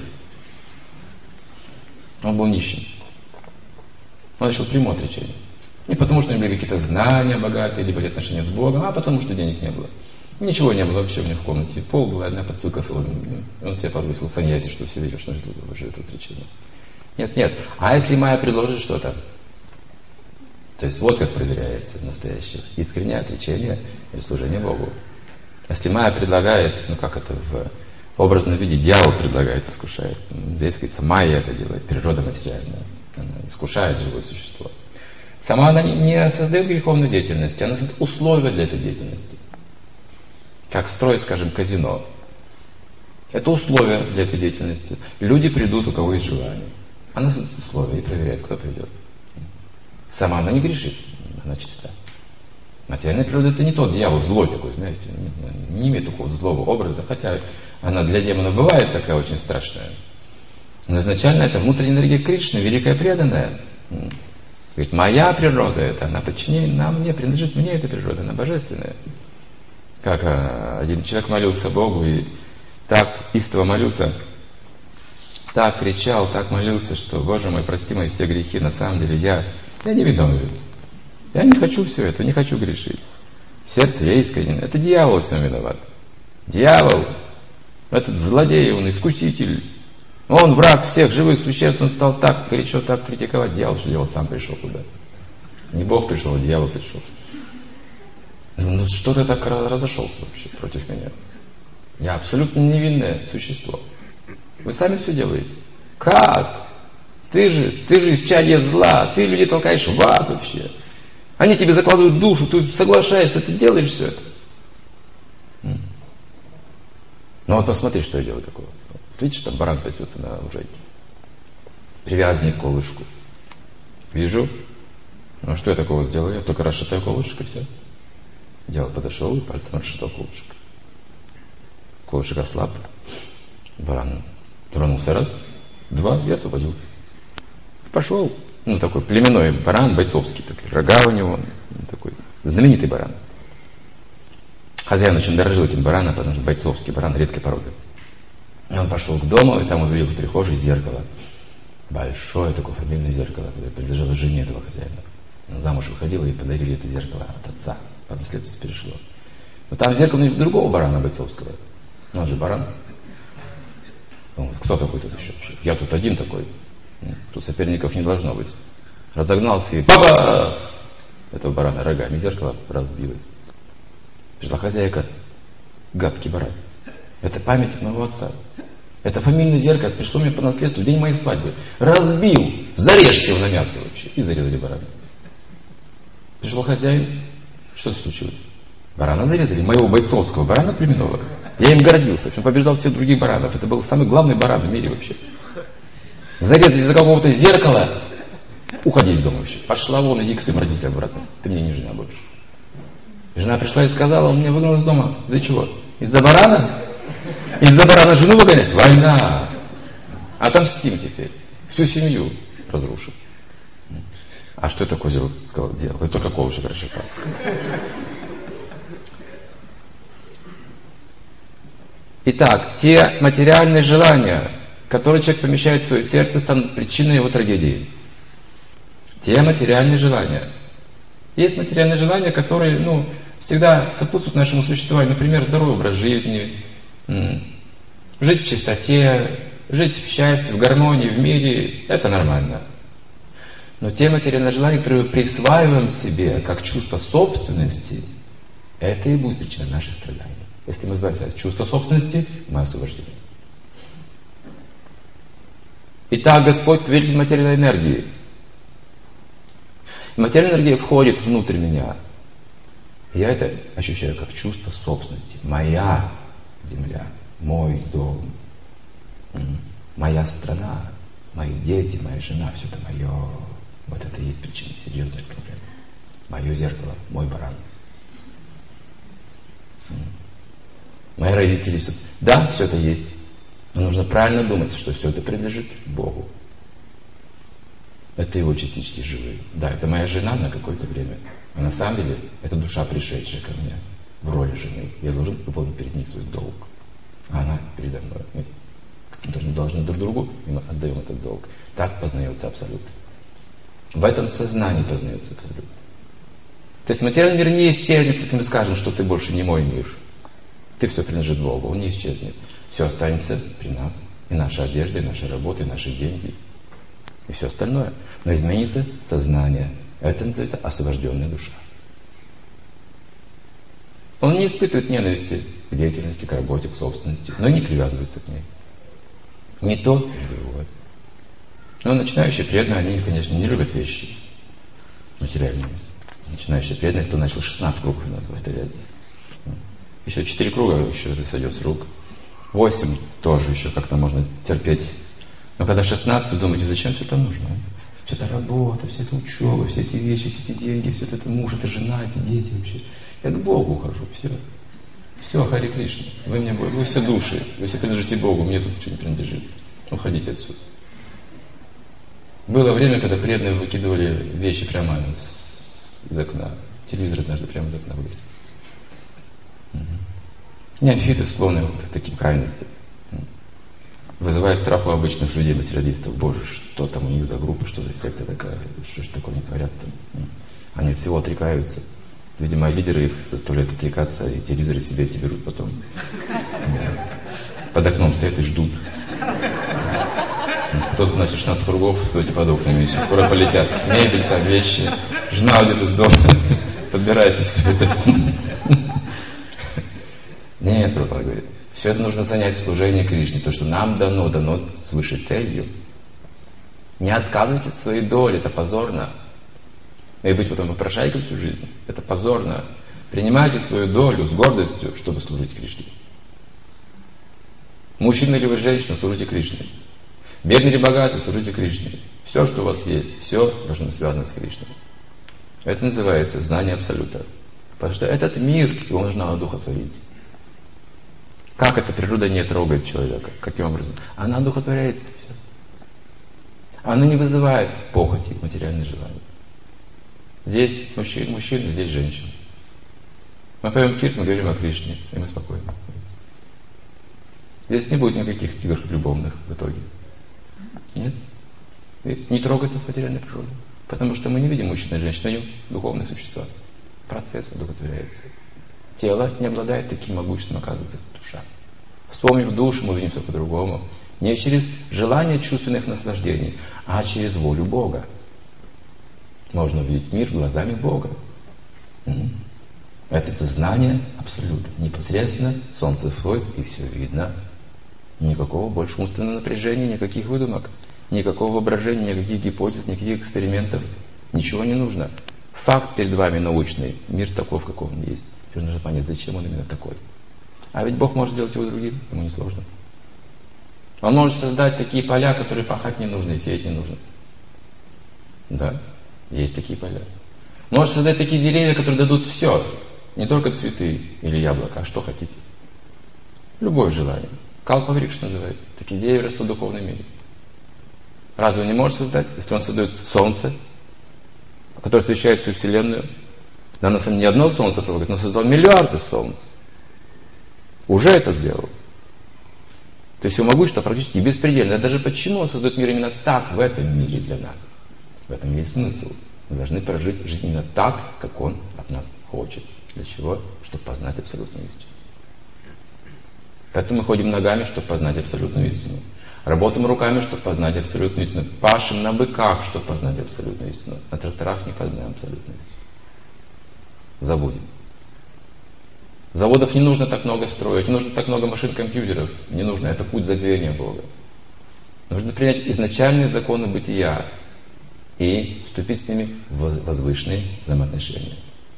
Он был нищим. Он решил приму отречение. Не потому, что у него были какие-то знания богатые, либо отношения с Богом, а потому, что денег не было. Ничего не было вообще у него в комнате. Пол была одна подстилка с водным. Он себе подвесил саньяси, что все видят, что живет отречение. Нет. А если Майя предложит что-то? То есть вот как проверяется настоящее искреннее отречение и служение Богу. Если Майя предлагает, как это в образном виде дьявол предлагает, искушает. Здесь говорится, Майя это делает, природа материальная. Она искушает живое существо. Сама она не создает греховной деятельности, она создает условия для этой деятельности. Как строить, скажем, казино. Это условия для этой деятельности. Люди придут, у кого есть желание. Она создает условия и проверяет, кто придет. Сама она не грешит, она чиста. Материальная природа это не тот дьявол, злой такой, знаете, не имеет такого злого образа, хотя она для демона бывает такая очень страшная. Но изначально это внутренняя энергия Кришны, великая преданная. Говорит, моя природа это, она подчинена мне, принадлежит мне эта природа, она божественная. Как один человек молился Богу и так истово молился, так кричал, так молился, что, Боже мой, прости мои все грехи, на самом деле я не виновен. Я не хочу все это, не хочу грешить. В сердце я искренен. Это дьявол всем виноват. Дьявол, этот злодей, он искуситель, он враг всех живых существ, он стал так горячо так критиковать. Дьявол, что дьявол сам пришел туда. Не Бог пришел, а дьявол пришел. Ну что ты так разошелся вообще против меня? Я абсолютно невинное существо. Вы сами все делаете. Как? Ты же исчадие зла, ты людей толкаешь в ад вообще. Они тебе закладывают душу, ты соглашаешься, ты делаешь все это. Ну вот посмотри, что я делаю такого. Видишь, там баран пасется на лужайке. Привязанный к колышку. Вижу. Ну что я такого сделал? Я только расшатаю колышек и все. Дьявол подошел и пальцем расшатал колышек. Колышек ослаб. Баран тронулся раз, два, и освободился. Пошел. Ну, такой племенной баран, бойцовский такой. Рога у него. Такой знаменитый баран. Хозяин очень дорожил этим бараном, потому что бойцовский баран редкой породы. И он пошел к дому, и там увидел в прихожей зеркало. Большое такое фамильное зеркало, которое принадлежало жене этого хозяина. Она замуж выходила, и подарили это зеркало от отца. По наследству перешло. Но там зеркало другого барана бойцовского. Он же баран. Он, кто такой тут еще вообще? Я тут один такой. Тут соперников не должно быть. Разогнался и баба! Этого барана рогами зеркало разбилось. Пришла хозяйка. Гадкий баран. Это память от моего отца. Это фамильное зеркало пришло мне по наследству в день моей свадьбы. Разбил. Зарежьте его на мясо вообще. И зарезали барана. Пришел хозяин. Что случилось? Барана зарезали. Моего бойцовского барана племенного. Я им гордился. Он побеждал всех других баранов. Это был самый главный баран в мире вообще. Зарезали из-за какого-то зеркала. Уходи из дома вообще. Пошла вон, иди к своим родителям обратно. Ты мне не жена больше. Жена пришла и сказала, он меня выгнал из дома. Из-за чего? Из-за барана? Из-за барана жену выгонять? Война. Отомстим теперь. Всю семью разрушим. А что это козел сказал, делал? Я только колышек расшатал. Итак, те материальные желания, которые человек помещает в свое сердце, станут причиной его трагедии. Те материальные желания. Есть материальные желания, которые всегда сопутствуют нашему существованию. Например, здоровый образ жизни, жить в чистоте, жить в счастье, в гармонии, в мире. Это нормально. Но те материальные желания, которые мы присваиваем себе как чувство собственности, это и будет причиной наших страданий. Если мы избавимся от чувства собственности, мы освобождены. Итак, Господь повелитель материальной энергии. Материальная энергия входит внутрь меня. Я это ощущаю как чувство собственности. Моя земля, мой дом, моя страна, мои дети, моя жена, все это мое. Вот это и есть причина серьезных проблем. Мое зеркало, мой баран. Мои родители, все. Да, все это есть. Но нужно правильно думать, что все это принадлежит Богу. Это его частички живые. Да, это моя жена на какое-то время. А на самом деле, это душа, пришедшая ко мне в роли жены. Я должен выполнить перед ней свой долг. А она передо мной. Мы каким-то должны друг другу, и мы отдаем этот долг. Так познается абсолют. В этом сознании познается абсолют. То есть материальный мир не исчезнет, если мы скажем, что ты больше не мой мир. Ты все принадлежит Богу, он не исчезнет. Все останется при нас. И наша одежда, и наша работа, и наши деньги. И все остальное. Но изменится сознание. Это называется освобожденная душа. Он не испытывает ненависти к деятельности, к работе, к собственности, но не привязывается к ней. Не то, ни другое. Но начинающие преданные, они, конечно, не любят вещи материальные. Начинающие преданные, кто начал 16 кругов, надо повторять. Еще 4 круга, еще это сойдет с рук. 8 тоже еще как-то можно терпеть. Но когда 16, вы думаете, зачем все это нужно? Вся эта работа, вся эта учеба, все эти вещи, все эти деньги, все это муж, это жена, эти дети вообще. Я к Богу ухожу, все. Все, Хари Кришна. Вы все души, вы все принадлежите Богу, мне тут ничего не принадлежит. Уходите отсюда. Было время, когда преданные выкидывали вещи прямо из окна. Телевизор однажды прямо из окна выбросил. Неофиты склонны к таким крайностям. Вызывая страх у обычных людей, материалистов. Боже, что там у них за группа, что за секта такая, что ж такое они творят там. Они от всего отрекаются. Видимо, лидеры их заставляют отрекаться, и телевизоры себе эти берут потом. Под окном стоят и ждут. Кто-то носит 16 кругов, стойте под окнами, все скоро полетят. Мебель, так, вещи. Жена уйдет из дома, подбирайте все это. Нет, Прабхупада говорит, все это нужно занять в служении Кришне, то, что нам дано с высшей целью. Не отказывайтесь от своей доли, это позорно. И быть потом попрошайкой всю жизнь, это позорно. Принимайте свою долю с гордостью, чтобы служить Кришне. Мужчина или вы женщина, служите Кришне. Бедный или богатый, служите Кришне. Все, что у вас есть, все должно быть связано с Кришной. Это называется знание Абсолюта. Потому что этот мир, его нужно одухотворить. Как эта природа не трогает человека? Каким образом? Она одухотворяется. Все. Она не вызывает похоти, материальные желания. Здесь мужчина, здесь женщина. Мы поем киртан, мы говорим о Кришне, и мы спокойны. Здесь не будет никаких игр любовных в итоге. Нет? Видите? Не трогает нас материальная природа. Потому что мы не видим мужчину и женщину, они духовные существа. Процесс одухотворяется. Тело не обладает таким могуществом, оказывается, душа. Вспомнив душу, мы видим все по-другому. Не через желание чувственных наслаждений, а через волю Бога. Можно увидеть мир глазами Бога. Это знание абсолютно. Непосредственно солнце входит, и все видно. Никакого больше умственного напряжения, никаких выдумок, никакого воображения, никаких гипотез, никаких экспериментов. Ничего не нужно. Факт перед вами научный. Мир таков, каков он есть. Теперь нужно понять, зачем он именно такой. А ведь Бог может сделать его другим, ему не сложно. Он может создать такие поля, которые пахать не нужно и сеять не нужно. Да, есть такие поля. Может создать такие деревья, которые дадут все. Не только цветы или яблоко, а что хотите. Любое желание. Калпаврикша называется. Такие деревья растут в духовном мире. Разве он не может создать, если он создает солнце, которое освещает всю Вселенную? Да, на самом деле не одно солнце, но он создал миллиарды солнц. Уже это сделал. То есть его могущество практически беспредельно. Даже почему он создает мир именно так в этом мире для нас? В этом есть смысл. Мы должны прожить жизнь именно так, как он от нас хочет. Для чего? Чтобы познать абсолютную истину. Поэтому мы ходим ногами, чтобы познать абсолютную истину. Работаем руками, чтобы познать абсолютную истину. Пашем на быках, чтобы познать абсолютную истину. На тракторах не познаем абсолютную истину. Забудем. Заводов не нужно так много строить, не нужно так много машин, компьютеров. Не нужно, это путь забвения Бога. Нужно принять изначальные законы бытия и вступить с ними в возвышенные взаимоотношения.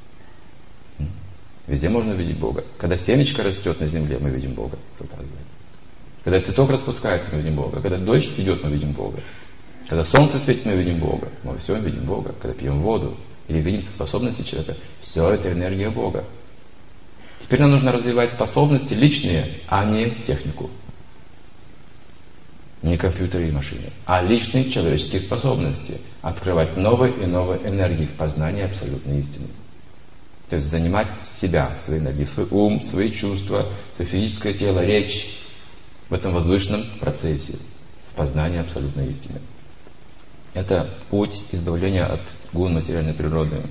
Везде можно увидеть Бога. Когда семечко растет на земле, мы видим Бога. Когда цветок распускается, мы видим Бога. Когда дождь идет, мы видим Бога. Когда солнце светит, мы видим Бога. Мы во всем видим Бога. Когда пьем воду или видим способности человека, все это энергия Бога. Теперь нам нужно развивать способности личные, а не технику. Не компьютеры и машины, а личные человеческие способности. Открывать новые и новые энергии в познании абсолютной истины. То есть занимать себя, свои энергии, свой ум, свои чувства, свое физическое тело, речь в этом возвышенном процессе в познании абсолютной истины. Это путь избавления от гун материальной природы.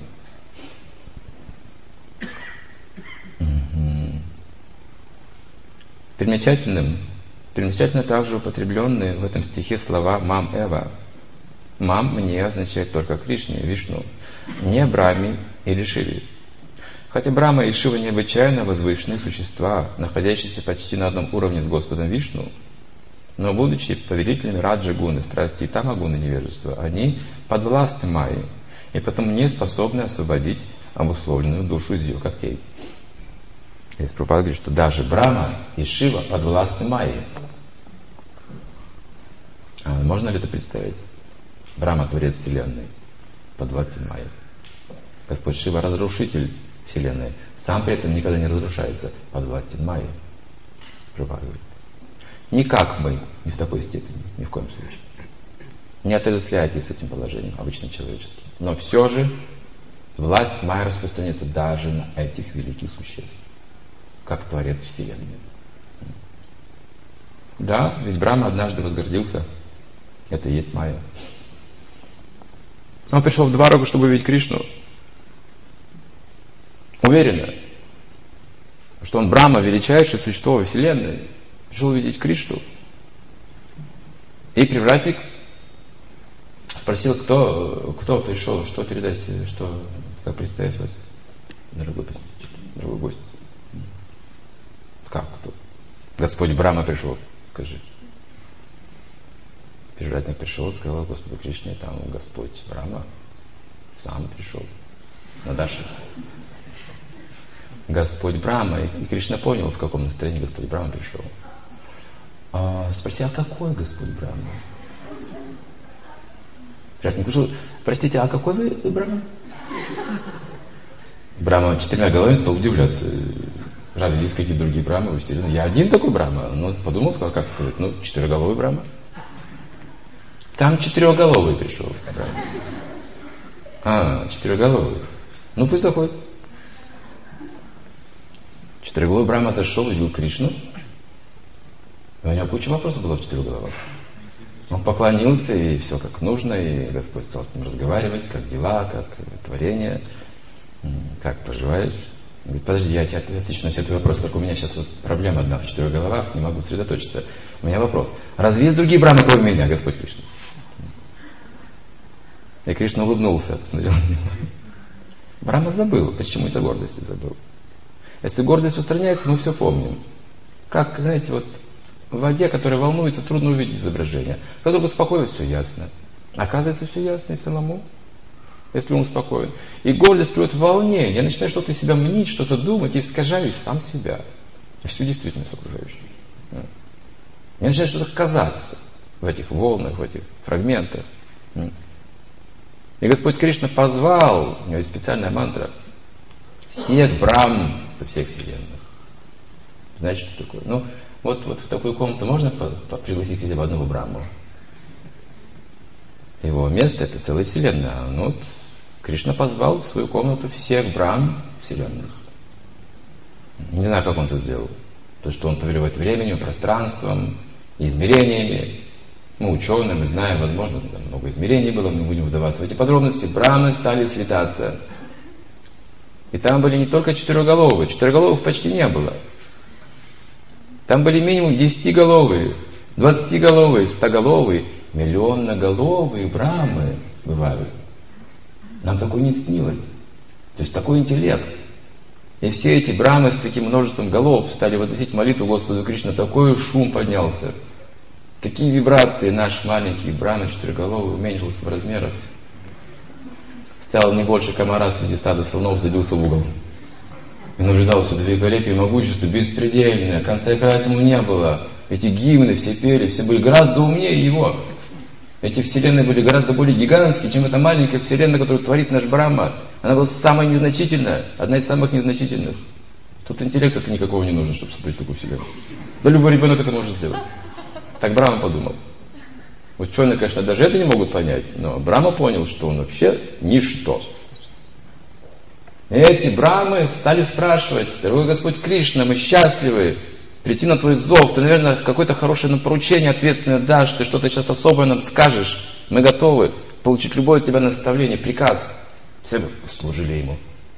Примечательно также употребленные в этом стихе слова «мам эва». «Мам» мне означает только Кришне, Вишну, не Брахме или Шиве. Хотя Брахма и Шива необычайно возвышенные существа, находящиеся почти на одном уровне с Господом Вишну, но будучи повелителями раджа-гуны, страсти и тама-гуны невежества, они подвластны майе и потому не способны освободить обусловленную душу из ее когтей. Здесь Прабхупада говорит, что даже Брахма и Шива подвластны майе. А можно ли это представить? Брахма — творец Вселенной, подвластен майе. Господь Шива — разрушитель Вселенной, сам при этом никогда не разрушается, подвластен майе. Прабхупада говорит. Не как мы, не в такой степени, ни в коем случае. Не отождествляйтесь с этим положением, обычно человеческим. Но все же власть майя распространяется даже на этих великих существ, как творец Вселенной. Да, ведь Брахма однажды возгордился. Это и есть майя. Он пришел в Дварагу, чтобы увидеть Кришну. Уверенно. что он Брахма, величайшее существо во Вселенной, пришел увидеть Кришну. И привратник спросил, кто пришел, что передать, как представить вас, дорогой посетитель, дорогой гость. Как, кто? Господь Брахма пришел, скажи. Привратник пришел, сказал Господу Кришне, там Господь Брахма сам пришел. Надаши. Господь Брахма. И Кришна понял, в каком настроении Господь Брахма пришел. Спроси, а какой Господь Брахма? Привратник пришел, простите, а какой вы Брахма? Брахма 4 головами стал удивляться. Разве есть какие-то другие Брахмы во Вселенной? Я один такой Брахма. Он подумал, сказал, как сказать, 4-головый Брахма. Там 4-головый пришел Брахма. 4-головый. Пусть заходит. 4-головый Брахма отошел, увидел Кришну. И у него куча вопросов было в 4 головах. Он поклонился, и все как нужно, и Господь стал с ним разговаривать, как дела, как творение, как проживаешь. Говорит, подожди, я тебе отвечу на все твои вопросы, только у меня сейчас проблема одна в 4 головах, не могу сосредоточиться. У меня вопрос. Разве есть другие Брахмы, кроме меня, Господь Кришна? И Кришна улыбнулся, посмотрел на него. Брахма забыл. Почему из-за гордости забыл? Если гордость устраняется, мы все помним. Как, знаете, вот в воде, которая волнуется, трудно увидеть изображение. Когда успокоилось, все ясно. Оказывается, все ясно и самому, если он успокоен. И гордость приводит в волнение. Я начинаю что-то из себя мнить, что-то думать, и искажаюсь сам себя. И всю действительность окружающую. Мне начинает что-то казаться в этих волнах, в этих фрагментах. И Господь Кришна позвал, у него есть специальная мантра, всех Брахм со всех вселенных. Знаете, что такое? Вот в такую комнату можно пригласить хотя бы одного Брахму? Его место — это целая вселенная. Кришна позвал в свою комнату всех Брахм вселенных. Не знаю, как он это сделал. То, что он повелевает временем, пространством, измерениями. Мы ученые, мы знаем, возможно, там много измерений было, мы не будем вдаваться в эти подробности. Брахмы стали слетаться. И там были не только 4-головые, 4-головых почти не было. Там были минимум 10-головые, 20-головые, 100-головые, миллионноголовые Брахмы бывают. Нам такое не снилось. То есть такой интеллект. И все эти Брахмы с таким множеством голов стали возносить молитву Господу Кришне. Такой шум поднялся. Такие вибрации. Наш маленький Брахма 4-головый уменьшился в размерах. Стал не больше комара среди стада слонов, забился в угол. И наблюдал все великолепие и могущество беспредельное. Конца и края этому не было. Эти гимны все пели, все были гораздо умнее его. Эти вселенные были гораздо более гигантские, чем эта маленькая вселенная, которую творит наш Брахма. Она была самая незначительная, одна из самых незначительных. Тут интеллекта-то никакого не нужно, чтобы создать такую вселенную. Да любой ребенок это может сделать. Так Брахма подумал. Ученые, конечно, даже это не могут понять, но Брахма понял, что он вообще ничто. И эти Брахмы стали спрашивать: дорогой Господь Кришна, мы счастливы прийти на твой зов, ты, наверное, какое-то хорошее нам поручение ответственное дашь, ты что-то сейчас особое нам скажешь, мы готовы получить любое от тебя наставление, приказ. Все служили ему.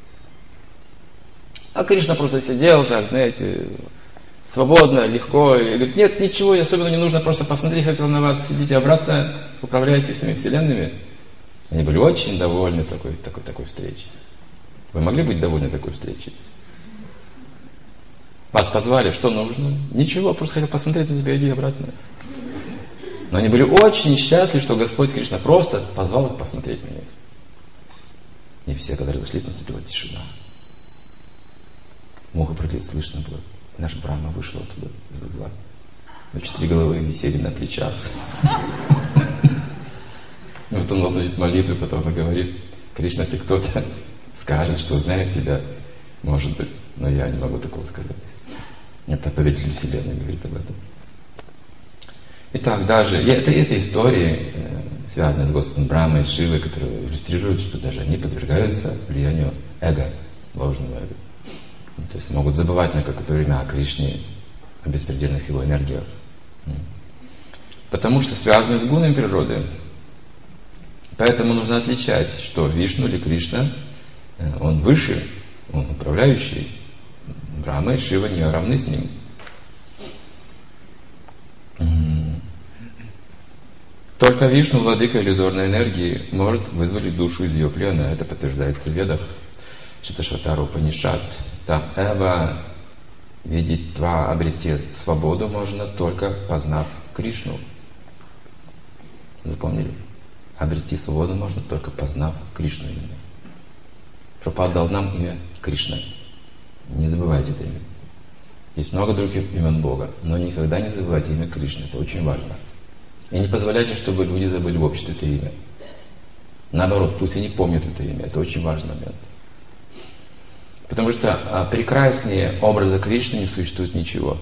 А Кришна просто сидел так, знаете, свободно, легко, и говорит: нет, ничего особенно не нужно, просто посмотреть хотел на вас, идите обратно, управляйте своими вселенными. Они были очень довольны такой встречей. Вы могли быть довольны такой встречей? Вас позвали, что нужно? Ничего, просто хотел посмотреть на тебя, иди обратно. Но они были очень счастливы, что Господь Кришна просто позвал их посмотреть на них. И все, когда разошлись, наступила тишина. Муха пролет слышно было. Наш Брахма вышел оттуда из угла. Но 4 головы висели на плечах. И вот он возносит молитву, потом он говорит: Кришна, если кто-то скажет, что знает тебя, может быть, но я не могу такого сказать. Это повелитель Вселенной говорит об этом. Итак, даже это истории, связанные с Господом Брахмой и Шивой, которые иллюстрируют, что даже они подвергаются влиянию эго, ложного эго. То есть могут забывать на какое-то время о Кришне, о беспредельных его энергиях. Потому что связаны с гунами природы. Поэтому нужно отличать, что Вишну или Кришна, он выше, он управляющий, Брахма и Шива не равны с ним. Только Вишну, владыка иллюзорной энергии, может вызволить душу из ее плена. Это подтверждается в Ведах. Читашватара Упанишад. Там Эва видитва, обрести свободу можно только познав Кришну. Запомнили? Обрести свободу можно только познав Кришну именно. Прабхупада дал нам имя Кришна. Не забывайте это имя. Есть много других имен Бога, но никогда не забывайте имя Кришны. Это очень важно. И не позволяйте, чтобы люди забыли в обществе это имя. Наоборот, пусть они помнят это имя. Это очень важный момент. Потому что прекраснее образа Кришны не существует ничего.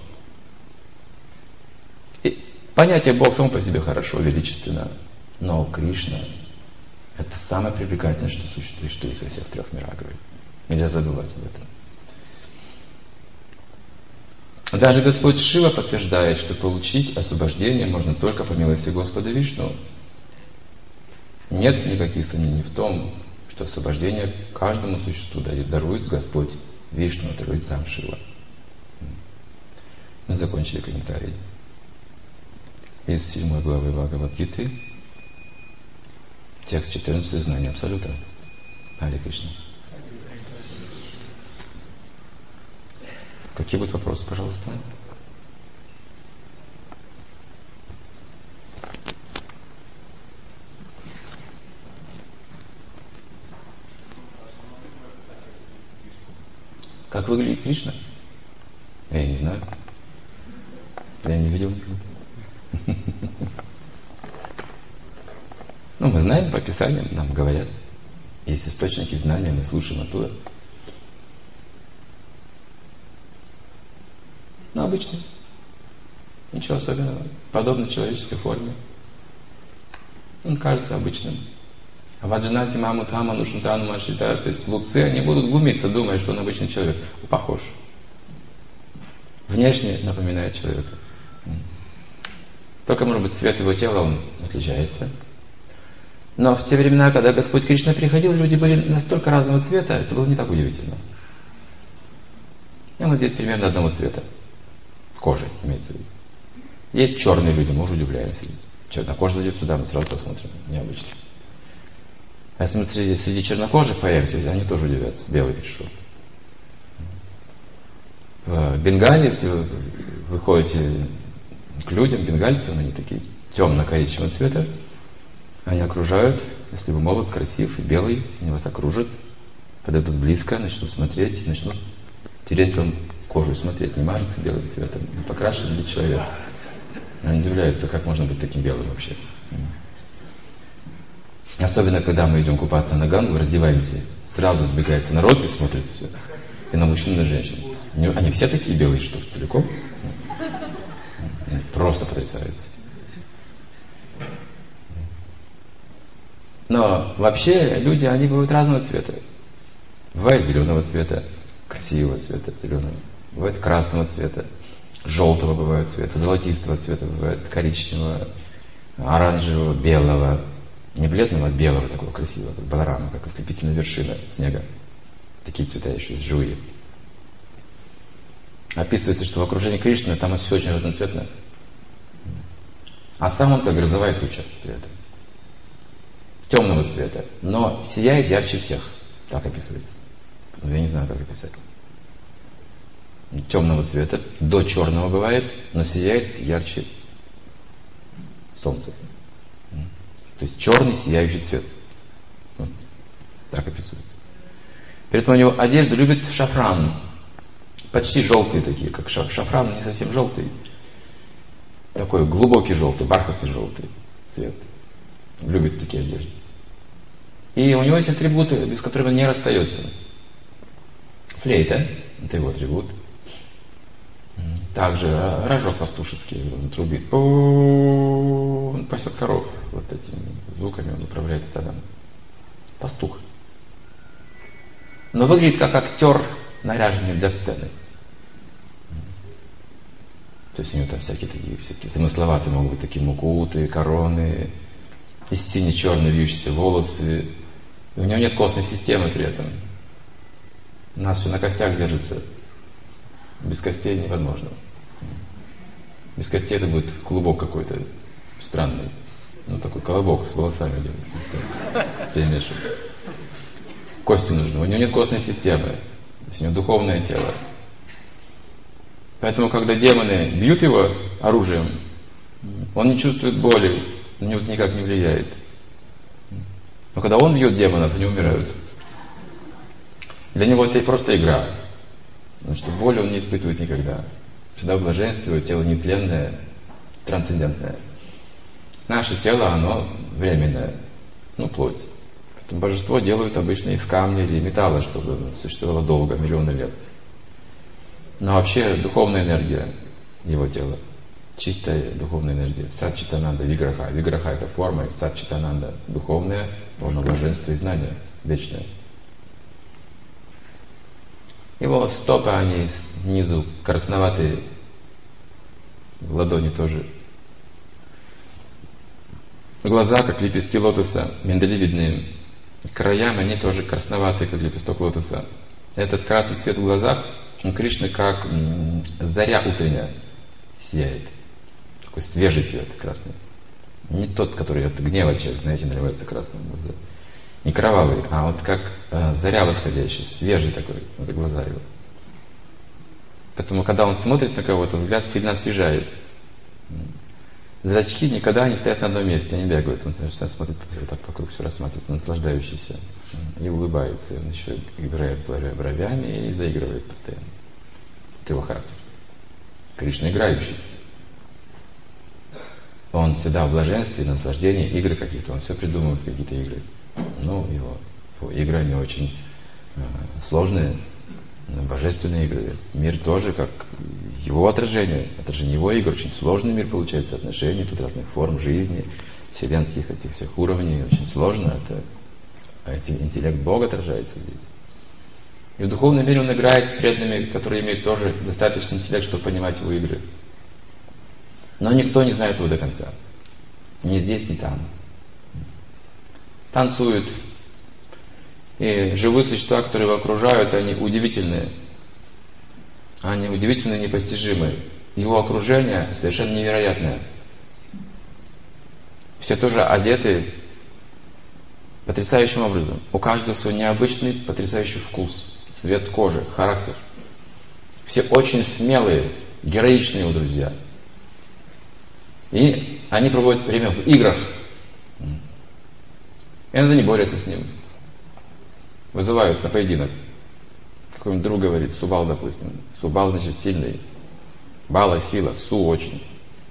И понятие Бог само по себе хорошо, величественно. Но Кришна — это самое привлекательное, что существует, что есть во всех трех мирах, говорит. Нельзя забывать об этом. Даже Господь Шива подтверждает, что получить освобождение можно только по милости Господа Вишну. Нет никаких сомнений в том, что освобождение каждому существу дарует Господь Вишну, дарует сам Шива. Мы закончили комментарий из 7 главы Бхагавад-гиты. Текст 14 знания Абсолюта. Харе Кришна. Какие будут вопросы, пожалуйста? Как выглядит Кришна? Я не знаю. Я не видел. Ну, мы знаем по Писаниям, нам говорят. Есть источники знания, мы слушаем оттуда. Ну, обычный. Ничего особенного. Подобно человеческой форме. Он кажется обычным. А ваджанати маму тама нушнтану машита, то есть глупцы, они будут глумиться, думая, что он обычный человек. Похож. Внешне напоминает человека. Только, может быть, цвет его тела, он отличается. Но в те времена, когда Господь Кришна приходил, люди были настолько разного цвета, это было не так удивительно. И вот здесь примерно одного цвета. Кожи, имеется в виду. Есть черные люди, мы уже удивляемся. Чернокожий зайдет сюда, мы сразу посмотрим. Необычно. А если мы среди чернокожих появимся, они тоже удивятся. Белый пришел. В Бенгалии, если вы выходите к людям, бенгальцам, они такие темно-коричневого цвета, они окружают, если вы молод, красив и белый, они вас окружат, подойдут близко, начнут смотреть, начнут тереть вам кожу и смотреть, не мажется белым цветом, не покрашен ли человек. Они удивляются, как можно быть таким белым вообще. Особенно, когда мы идем купаться на Гангу, раздеваемся, сразу сбегается народ и смотрит все. И на мужчин, и на женщин. Они все такие белые, что ли, целиком? Просто потрясаются. Но вообще люди, они бывают разного цвета. Бывает зеленого цвета, красивого цвета, зеленого. Бывает красного цвета, желтого бывает цвета, золотистого цвета бывает, коричневого, оранжевого, белого. Не бледного, а белого такого красивого, как Баларама, как ослепительная вершина снега. Такие цвета еще есть, живые. Описывается, что в окружении Кришны там все очень разноцветно. А сам он как грозовая туча при этом. Темного цвета, но сияет ярче всех. Так описывается. Я не знаю, как описать. Темного цвета, до черного бывает, но сияет ярче солнца. То есть черный сияющий цвет. Вот. Так описывается. При этом у него одежду любит шафран. Почти желтые такие, как шафран, не совсем желтый. Такой глубокий желтый, бархатный желтый цвет. Любит такие одежды. И у него есть атрибуты, без которых он не расстается. Флейта, это его атрибут. Также рожок пастушеский, он трубит. Он пасет коров. Вот этими звуками он управляет стадом. Пастух. Но выглядит как актер, наряженный для сцены. То есть у него там всякие замысловатые могут быть такие мукуты, короны, и сине-черные вьющиеся волосы. И у него нет костной системы при этом. У нас все на костях держится. Без костей невозможно. Без костей это будет клубок какой-то странный. Ну, такой колобок с волосами делать. Перемешивать. Кости нужны. У него нет костной системы. То есть у него духовное тело. Поэтому, когда демоны бьют его оружием, он не чувствует боли, на него это никак не влияет. Но когда он бьет демонов, они умирают. Для него это просто игра. Потому что боли он не испытывает никогда. Всегда в блаженстве, его тело нетленное, трансцендентное. Наше тело, оно временное, плоть. Поэтому божество делают обычно из камня или металла, чтобы существовало долго, миллионы лет. Но вообще духовная энергия его тела, чистая духовная энергия, сад-читананда, виграха. Виграха — это форма, сад-читананда — духовное, полное блаженство и знание, вечное. Его стопы, они снизу красноватые, ладони тоже. Глаза, как лепестки лотоса, миндалевидные. К краям они тоже красноватые, как лепесток лотоса. Этот красный цвет в глазах, у Кришны как заря утренняя сияет. Такой свежий цвет красный. Не тот, который от гнева, знаете, наливается красным глаза. Не кровавый, а вот как заря восходящая, свежий такой, вот глаза его. Поэтому, когда он смотрит на кого-то, взгляд сильно освежает. Зрачки никогда не стоят на одном месте, они бегают. Он всегда смотрит так вокруг, все рассматривает, наслаждающийся. И улыбается. Он еще играет бровями и заигрывает постоянно. Это его характер. Кришна играющий. Он всегда в блаженстве, наслаждении, игры каких-то. Он все придумывает, какие-то игры. Его игры, они очень сложные, божественные игры. Мир тоже, как его отражение его игр. Очень сложный мир получается, отношений, тут разных форм жизни, вселенских этих всех уровней. Очень сложно. Интеллект Бога отражается здесь. И в духовном мире он играет с преданными, которые имеют тоже достаточный интеллект, чтобы понимать его игры. Но никто не знает его до конца. Ни здесь, ни там. Танцуют. И живые существа, которые его окружают, они удивительные. Они удивительно непостижимые. Его окружение совершенно невероятное. Все тоже одеты потрясающим образом. У каждого свой необычный, потрясающий вкус, цвет кожи, характер. Все очень смелые, героичные его друзья. И они проводят время в играх. И иногда не борются с ним. Вызывают на поединок. Какой-нибудь друг говорит, Субал, допустим. Субал, значит, сильный. Бала, сила, Су очень.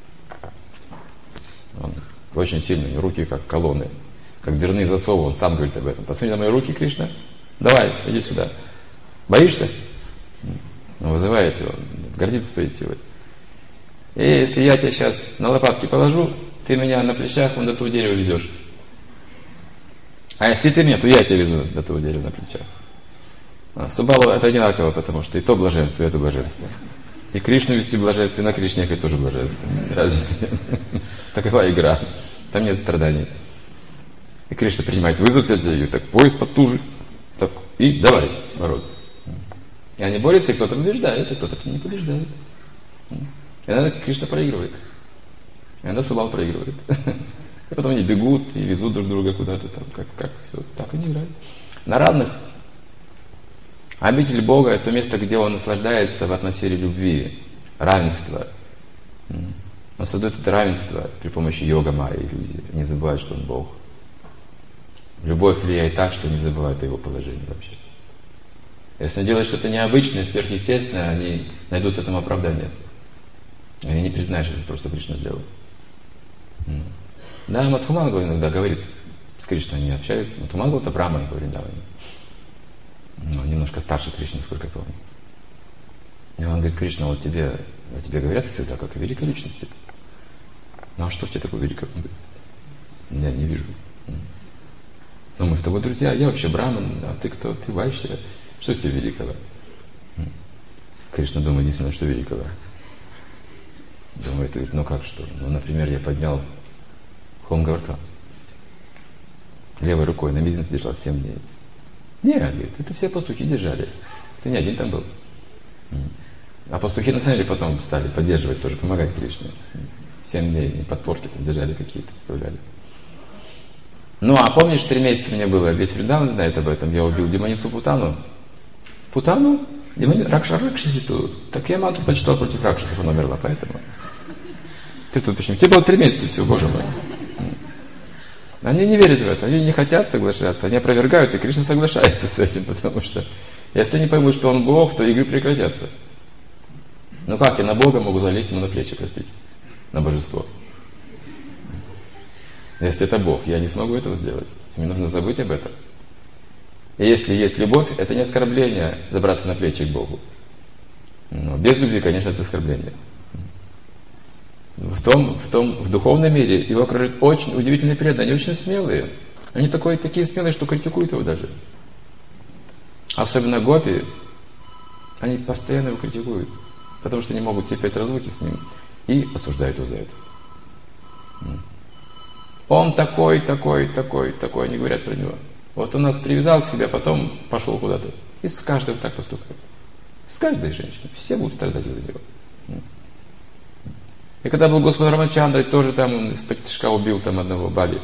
Он очень сильный, руки как колонны, как дверные засовы, он сам говорит об этом. Посмотри на мои руки, Кришна. Давай, иди сюда. Боишься? Он вызывает его, гордится своей силой. И если я тебя сейчас на лопатки положу, ты меня на плечах вон до того дерева везешь. А если ты меня, то я тебя везу до того дерева на плечах. Субалу это одинаково, потому что и то блаженство, и это блаженство. И Кришну вести блаженство, и на Кришне ехать тоже блаженство. Разве нет? Такова игра. Там нет страданий. И Кришна принимает вызов тебя, и говорит, так, пояс потуже. Так, и давай бороться. И они борются, и кто-то побеждает, и кто-то не побеждает. И иногда Кришна проигрывает. И иногда Субал проигрывает. И потом они бегут и везут друг друга куда-то там, как все. Так они играют. На равных. Обитель Бога — это то место, где он наслаждается в атмосфере любви, равенства. Он создает это равенство при помощи йога, майя, иллюзии. Не забывает, что он Бог. Любовь влияет так, что не забывают о его положении вообще. Если он делает что-то необычное, сверхъестественное, они найдут этому оправдание. Они не признают, что это просто Кришна сделал. Да, Мадхумангал иногда говорит, с Кришной они общаются. Мадхумангал — это Брахма, говорит, да. Но немножко старше Кришны, насколько я помню. И он говорит, Кришна, вот тебе говорят всегда, как о великой личности. Ну а что в тебе такое великое? Он говорит, я не вижу. Но мы с тобой друзья, я вообще браман, а ты кто? Ты вайшья. Что тебе великого? Кришна думает, единственное, что великого. Думает, говорит, ну как что? Ну, например, я поднял Хомгавартха. Левой рукой на мизинце держал 7 дней. Нет, говорит, это все пастухи держали. Ты не один там был. А пастухи на самом деле потом стали поддерживать, тоже помогать Кришне. 7 дней подпорки там держали какие-то, вставляли. Ну, а помнишь, 3 месяца мне было, весь Вриндаван знает об этом, я убил демоницу Путану. Путану? Ракшаситу. Так я манту почитал против Ракшасов, она умерла, поэтому. Ты тут почему? Тебе было 3 месяца все, боже мой. Они не верят в это, они не хотят соглашаться, они опровергают, и Кришна соглашается с этим, потому что если они поймут, что он Бог, то игры прекратятся. Ну как, я на Бога могу залезть ему на плечи, простите, на божество. Если это Бог, я не смогу этого сделать. Мне нужно забыть об этом. И если есть любовь, это не оскорбление забраться на плечи к Богу. Но без любви, конечно, это оскорбление. В духовном мире его окружают очень удивительные преданные, они очень смелые. Они такие смелые, что критикуют его даже. Особенно гопи, они постоянно его критикуют, потому что не могут терпеть разлуки с ним и осуждают его за это. Он такой, они говорят про него. Вот он нас привязал к себе, а потом пошел куда-то. И с каждым так поступает. С каждой женщиной. Все будут страдать из-за него. И когда был Господь Рамачандра, тоже там он из-под тишка убил там одного баби.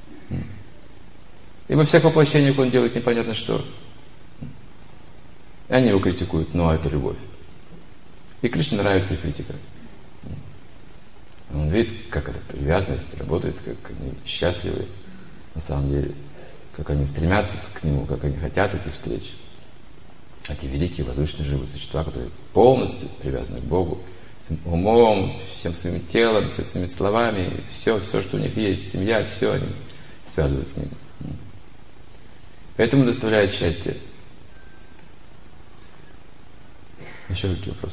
И во всех воплощениях он делает непонятно что. И они его критикуют, но это любовь. И Кришне нравится их критика. Он видит, как эта привязанность работает, как они счастливы на самом деле, как они стремятся к нему, как они хотят этих встреч. Эти великие возвышенные живые существа, которые полностью привязаны к Богу, своим умом, всем своим телом, всеми своими словами, все, что у них есть, семья, все они связывают с ним. Поэтому доставляет счастье. Еще какие вопросы?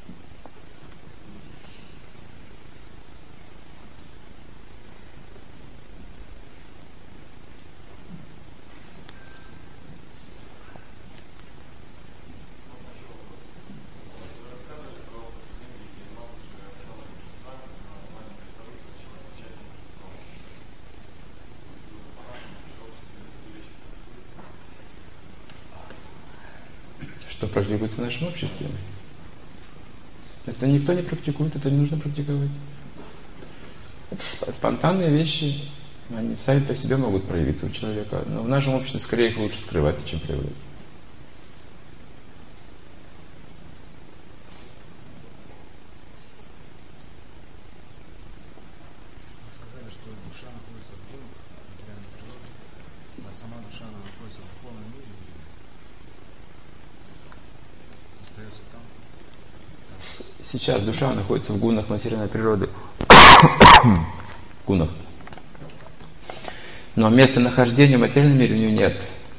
Что практикуется в нашем обществе. Это никто не практикует, это не нужно практиковать. Это спонтанные вещи, они сами по себе могут проявиться у человека, но в нашем обществе скорее их лучше скрывать, чем проявлять. Вы сказали, что душа находится в духе материальной природы, а сама душа находится в духовном мире и остается там. Сейчас душа находится в гунах материальной природы. Гунах. Но местонахождения в материальном мире у нее нет.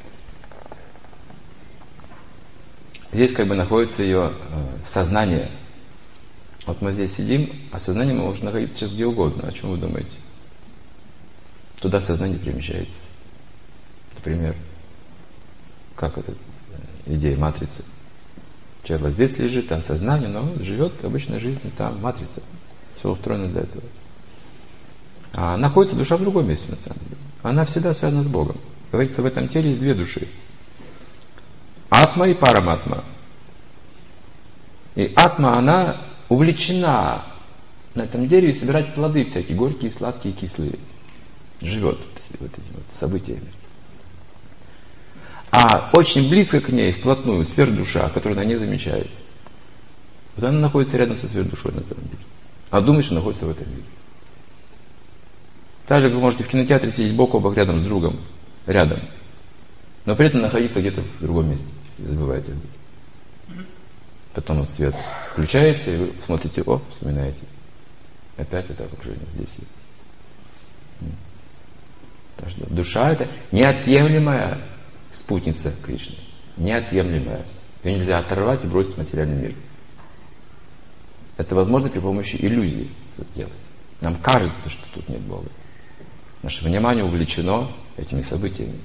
Здесь как бы находится ее сознание. Вот мы здесь сидим, а сознание может находиться сейчас где угодно. О чем вы думаете? Туда сознание перемещается. Например, как эта идея матрицы. Тело здесь лежит, там сознание, но живет обычной жизнью, там матрица. Все устроено для этого. А находится душа в другом месте, на самом деле. Она всегда связана с Богом. Говорится, в этом теле есть 2 души. Атма и Параматма. И Атма, она увлечена на этом дереве собирать плоды всякие, горькие, сладкие, кислые. Живет вот этими вот событиями. А очень близко к ней, вплотную, сверхдуша, которую она не замечает. Вот она находится рядом со сверхдушой на самом деле. А думает, что находится в этом мире. Так же, как вы можете в кинотеатре сидеть бок о бок рядом с другом, рядом, но при этом находиться где-то в другом месте. И забываете об этом. Потом свет включается, и вы смотрите, вспоминаете. Опять это окружение здесь есть. Так что душа — это неотъемлемая спутница Кришны. Неотъемлемая. Ее нельзя оторвать и бросить в материальный мир. Это возможно при помощи иллюзии это делать. Нам кажется, что тут нет Бога. Наше внимание увлечено этими событиями.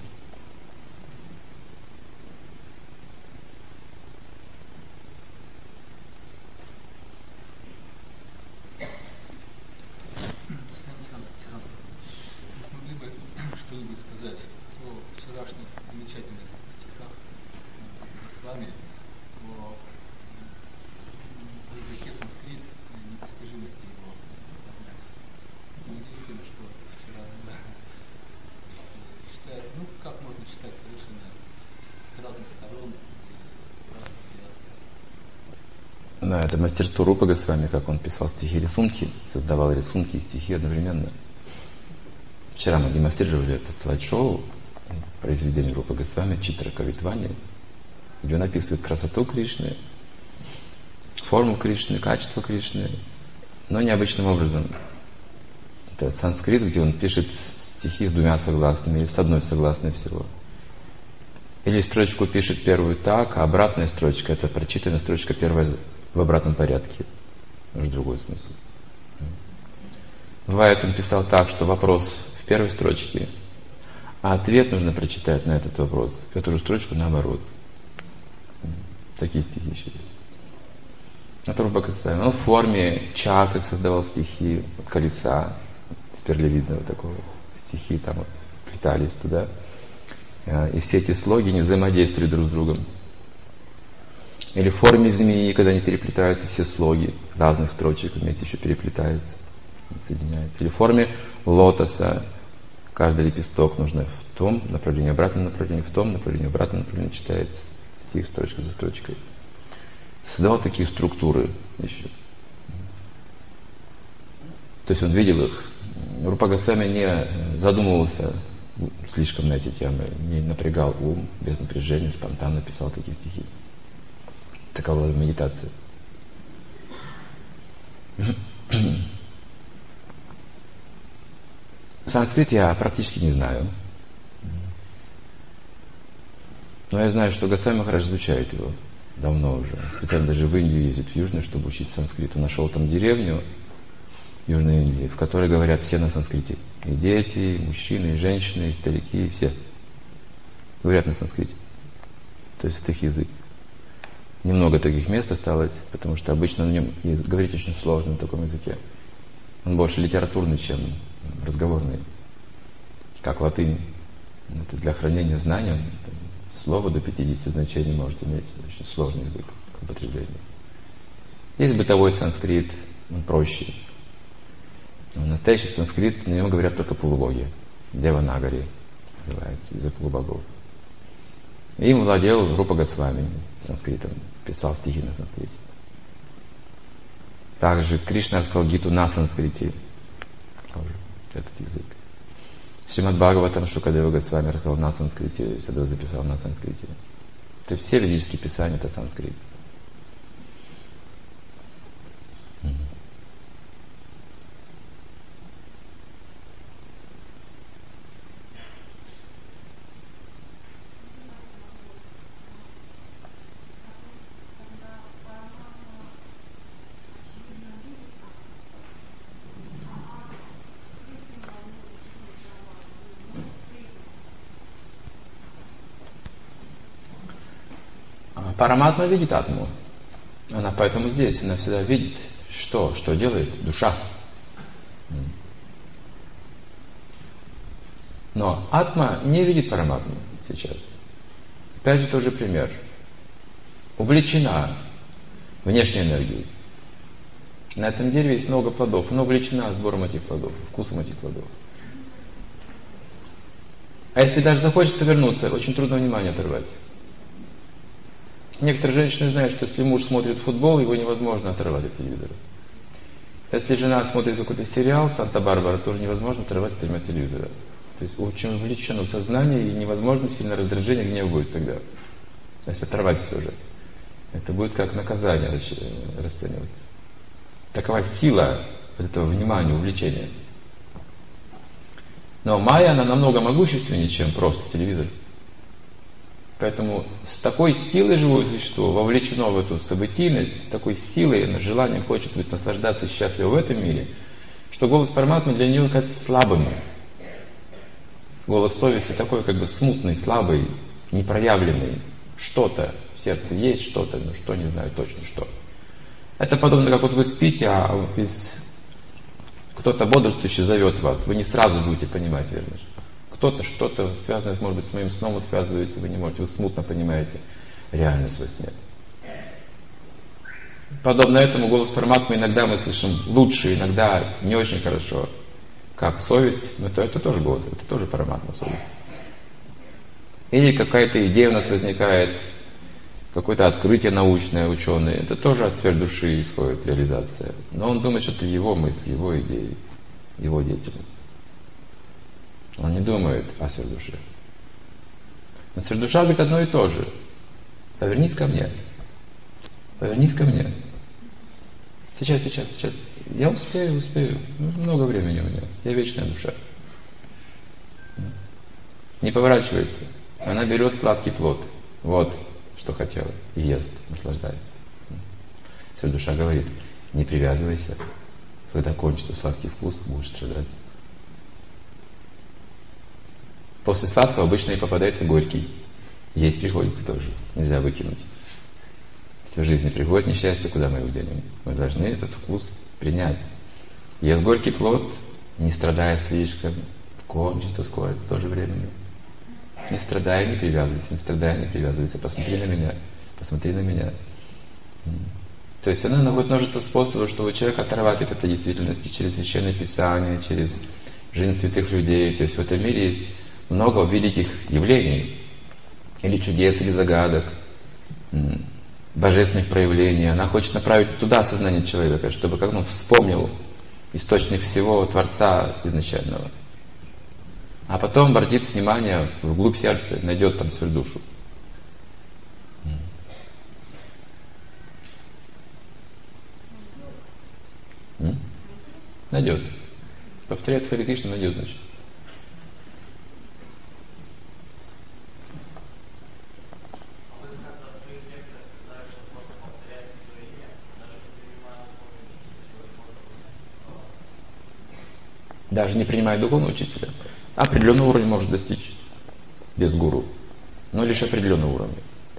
Да, это мастерство Рупа Госвами, как он писал стихи-рисунки, создавал рисунки и стихи одновременно. Вчера мы демонстрировали этот слайд-шоу произведение Рупа Госвами Читра Кавитвани, где он описывает красоту Кришны, форму Кришны, качество Кришны, но необычным образом. Это санскрит, где он пишет стихи с двумя согласными или с одной согласной всего. Или строчку пишет первую так, а обратная строчка — это прочитанная строчка первая в обратном порядке. Может, другой смысл. Бывает, он писал так, что вопрос в первой строчке, а ответ нужно прочитать на этот вопрос, эту же строчку наоборот. Такие стихи еще есть. Это Рупа Госвами. Он в форме чакры создавал стихи, от колеса, спиралевидного такого, стихи там вот плетались туда. И все эти слоги не взаимодействовали друг с другом. Или в форме змеи, когда они переплетаются, все слоги разных строчек вместе еще переплетаются, соединяются. Или в форме лотоса, каждый лепесток нужно в том направлении, обратном направлении, в том направлении, обратном направлении читается стих строчка за строчкой. Создавал такие структуры еще. То есть он видел их. Рупа Госвами не задумывался слишком на эти темы, не напрягал ум, без напряжения, спонтанно писал такие стихи. Такова медитация. Санскрит я практически не знаю. Но я знаю, что Госвами Махарадж изучает его давно уже. Специально даже в Индию ездит, в Южную, чтобы учить санскрит. Он нашел там деревню в Южной Индии, в которой говорят все на санскрите. И дети, и мужчины, и женщины, и старики, и все. Говорят на санскрите. То есть это их язык. Немного таких мест осталось, потому что обычно на нем говорить очень сложно на таком языке. Он больше литературный, чем разговорный. Как латынь. Это для хранения знаний. Слово до 50 значений может иметь. Очень сложный язык к употреблению. Есть бытовой санскрит, он проще. Но настоящий санскрит, на нем говорят только полубоги. Деванагари называется, язык полубогов. Им владел Рупа Госвами санскритом, писал стихи на санскрите. Также Кришна рассказал Гиту на санскрите, тоже этот язык. Шримад Бхагаватам Шукадева Госвами рассказал на санскрите, всегда записал на санскрите. То есть все ведические писания — это санскрит. Параматма видит атму. Она поэтому здесь, она всегда видит, что делает душа. Но атма не видит параматму сейчас. Опять же тот же пример. Увлечена внешней энергией. На этом дереве есть много плодов. Она увлечена сбором этих плодов, вкусом этих плодов. А если даже захочет повернуться, очень трудно внимание оторвать. Некоторые женщины знают, что если муж смотрит футбол, его невозможно оторвать от телевизора. Если жена смотрит какой-то сериал «Санта-Барбара», тоже невозможно оторвать от телевизора. То есть очень увлечено в сознании, и невозможно сильно раздражение, гнев будет тогда. Если оторвать все же. Это будет как наказание расцениваться. Такова сила этого внимания, увлечения. Но майя, она намного могущественнее, чем просто телевизор. Поэтому с такой силой живое существо вовлечено в эту событийность, с такой силой, желанием хочет быть наслаждаться и счастливо в этом мире, что голос Параматмы для нее кажется слабым. Голос совести такой как бы смутный, слабый, непроявленный. Что-то в сердце есть, что-то, но что, не знаю точно что. Это подобно, как вот вы спите, а кто-то бодрствующий зовет вас, вы не сразу будете понимать, верно? Кто-то, что-то связанное, может быть, с моим сном вы связываете, вы не можете, вы смутно понимаете реальность во сне. Подобно этому голос Параматмы иногда мы слышим лучше, иногда не очень хорошо, как совесть, но это тоже голос, это тоже Параматма, совесть. Или какая-то идея у нас возникает, какое-то открытие научное, ученые. Это тоже от сфер души исходит реализация. Но он думает, что это его мысли, его идеи, его деятельность. Он не думает о сфере души. Но сфера душа говорит одно и то же. Повернись ко мне. Повернись ко мне. Сейчас. Я успею. Много времени у меня. Я вечная душа. Не поворачивается. Она берет сладкий плод. Вот, что хотела. И ест, наслаждается. Сфера душа говорит, не привязывайся. Когда кончится сладкий вкус, будешь страдать. После сладкого обычно и попадается горький. Есть приходится тоже. Нельзя выкинуть. Если в жизни приходит несчастье, куда мы его денем? Мы должны этот вкус принять. Ест горький плод, не страдая слишком, кончится скоро, это тоже временно. Не страдай, не привязывайся, посмотри на меня. То есть она находит множество способов, чтобы человек оторвать от этой действительности через Священное Писание, через жизнь святых людей. То есть в этом мире есть много великих явлений, или чудес, или загадок, божественных проявлений. Она хочет направить туда сознание человека, чтобы как он вспомнил источник всего Творца изначального. А потом обратит внимание вглубь сердца, найдет там свою душу. Найдет. Повторяет Харе Кришна, найдет, значит. Даже не принимая духовного учителя. Определенный уровень может достичь без гуру. Но лишь определенный уровень.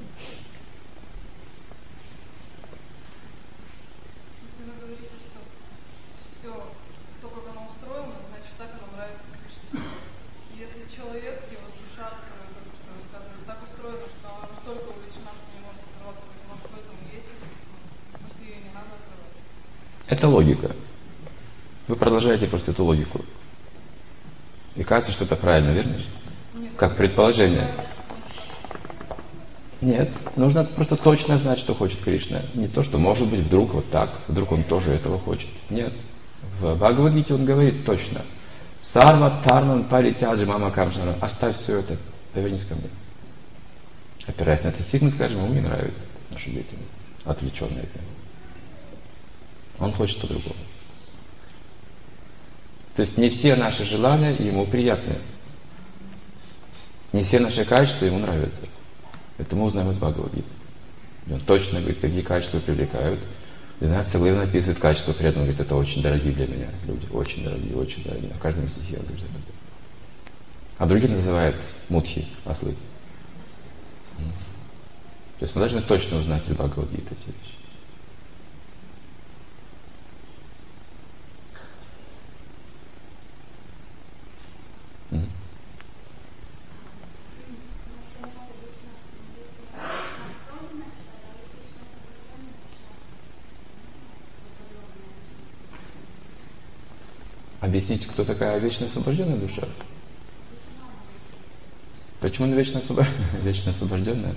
Если вы говорите, что все, то, как оно устроено, значит, так оно нравится Кришне. Если человек, его душа, которая, как что рассказывает, так устроена, что она настолько увлечена, что не может оторваться, может, в этом есть смысл. Может, ее не надо отрывать. Это логика. Вы продолжаете просто эту логику. И кажется, что это правильно, верно? Нет. Как предположение. Нет, нужно просто точно знать, что хочет Кришна. Не то, что может быть вдруг вот так, вдруг он тоже этого хочет. Нет. В Бхагавад-гите он говорит точно. Сарва тарнан паритяджи мама камшана. Оставь все это, повернись ко мне. Опираясь на этот стих, мы скажем, ему не нравится наша деятельность, отвлеченная от него. Он хочет по-другому. То есть не все наши желания ему приятны. Не все наши качества ему нравятся. Это мы узнаем из Бхагавад-гиты. Он точно говорит, какие качества привлекают. 12 главе написывает качества преданного. Говорит, это очень дорогие для меня люди. Очень дорогие, очень дорогие. В каждом стихе он говорит об этом. А другие называют мудхи, ослы. То есть мы должны точно узнать из Бхагавад-гиты эти вещи. Объясните, кто такая вечно освобожденная душа? Почему она вечно освобожденная?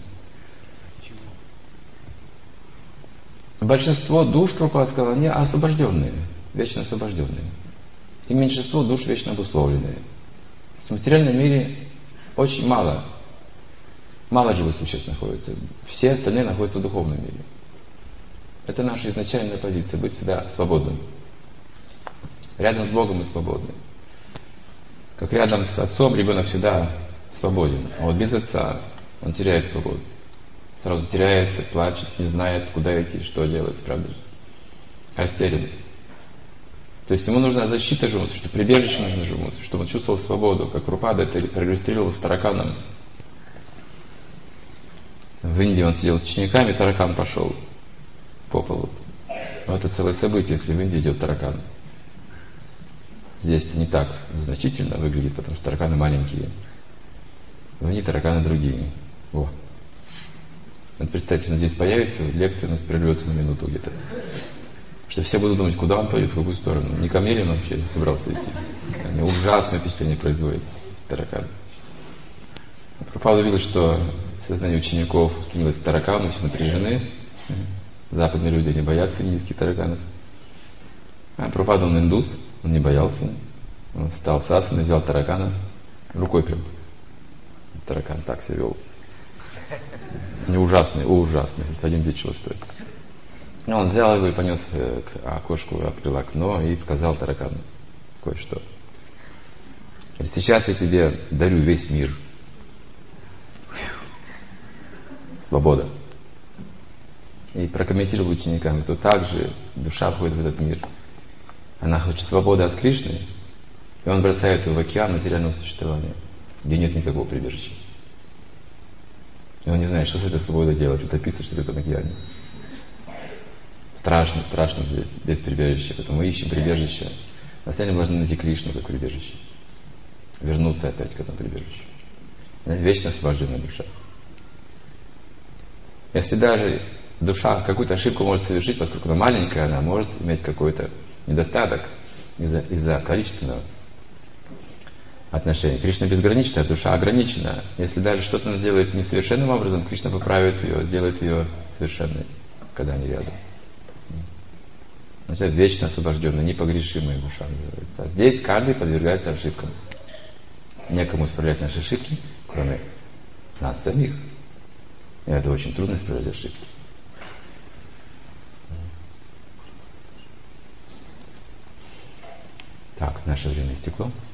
Большинство душ, Прабхупада сказал, они освобожденные, вечно освобожденные. И меньшинство душ вечно обусловленные. В материальном мире очень мало живых существ находится. Все остальные находятся в духовном мире. Это наша изначальная позиция, быть всегда свободным. Рядом с Богом мы свободны. Как рядом с отцом ребенок всегда свободен. А вот без отца он теряет свободу. Сразу теряется, плачет, не знает, куда идти, что делать, правда же? Растерян. То есть ему нужна защита живота, что прибежище нужно животу, чтобы он чувствовал свободу. Как Прабхупада это проиллюстрировал с тараканом. В Индии он сидел с учениками, таракан пошел по полу. Но это целое событие, если в Индии идет таракан. Здесь это не так значительно выглядит, потому что тараканы маленькие. В Индии тараканы другие. Во. Вот представьте, он здесь появится, лекция у нас прервется на минуту где-то. Что все будут думать, куда он пойдет, в какую сторону. Не ко мне ли он вообще собрался идти. Они ужасное впечатление производят, тараканы. Прабхупада увидел, что сознание учеников устремилось к таракану, все напряжены. Западные люди не боятся индийских тараканов. А Прабхупада, он индус, он не боялся. Он встал с асаны, взял таракана, рукой прям. Таракан так себя вел. Не ужасный, ужасный, один день чего стоит. Он взял его и понес к окошку, открыл окно и сказал таракану кое-что. Сейчас я тебе дарю весь мир. Свобода. И прокомментировал ученикам, что также душа входит в этот мир. Она хочет свободы от Кришны, и он бросает ее в океан материального существования, где нет никакого прибежища. И он не знает, что с этой свободой делать, утопиться, что ли, в этом океане. Страшно, страшно здесь, без прибежища. Поэтому мы ищем прибежище. На самом деле должны найти Кришну как прибежище. Вернуться опять к этому прибежищу. Вечно освобожденная душа. Если даже душа какую-то ошибку может совершить, поскольку она маленькая, она может иметь какой-то недостаток из-за количественного отношения. Кришна безгранична, а душа ограничена. Если даже что-то она сделает несовершенным образом, Кришна поправит ее, сделает ее совершенной, когда они рядом. Это вечно освобожденная, непогрешимая душа называется. А здесь каждый подвергается ошибкам. Некому исправлять наши ошибки, кроме нас самих. И это очень трудно исправлять ошибки. Так, наше время истекло.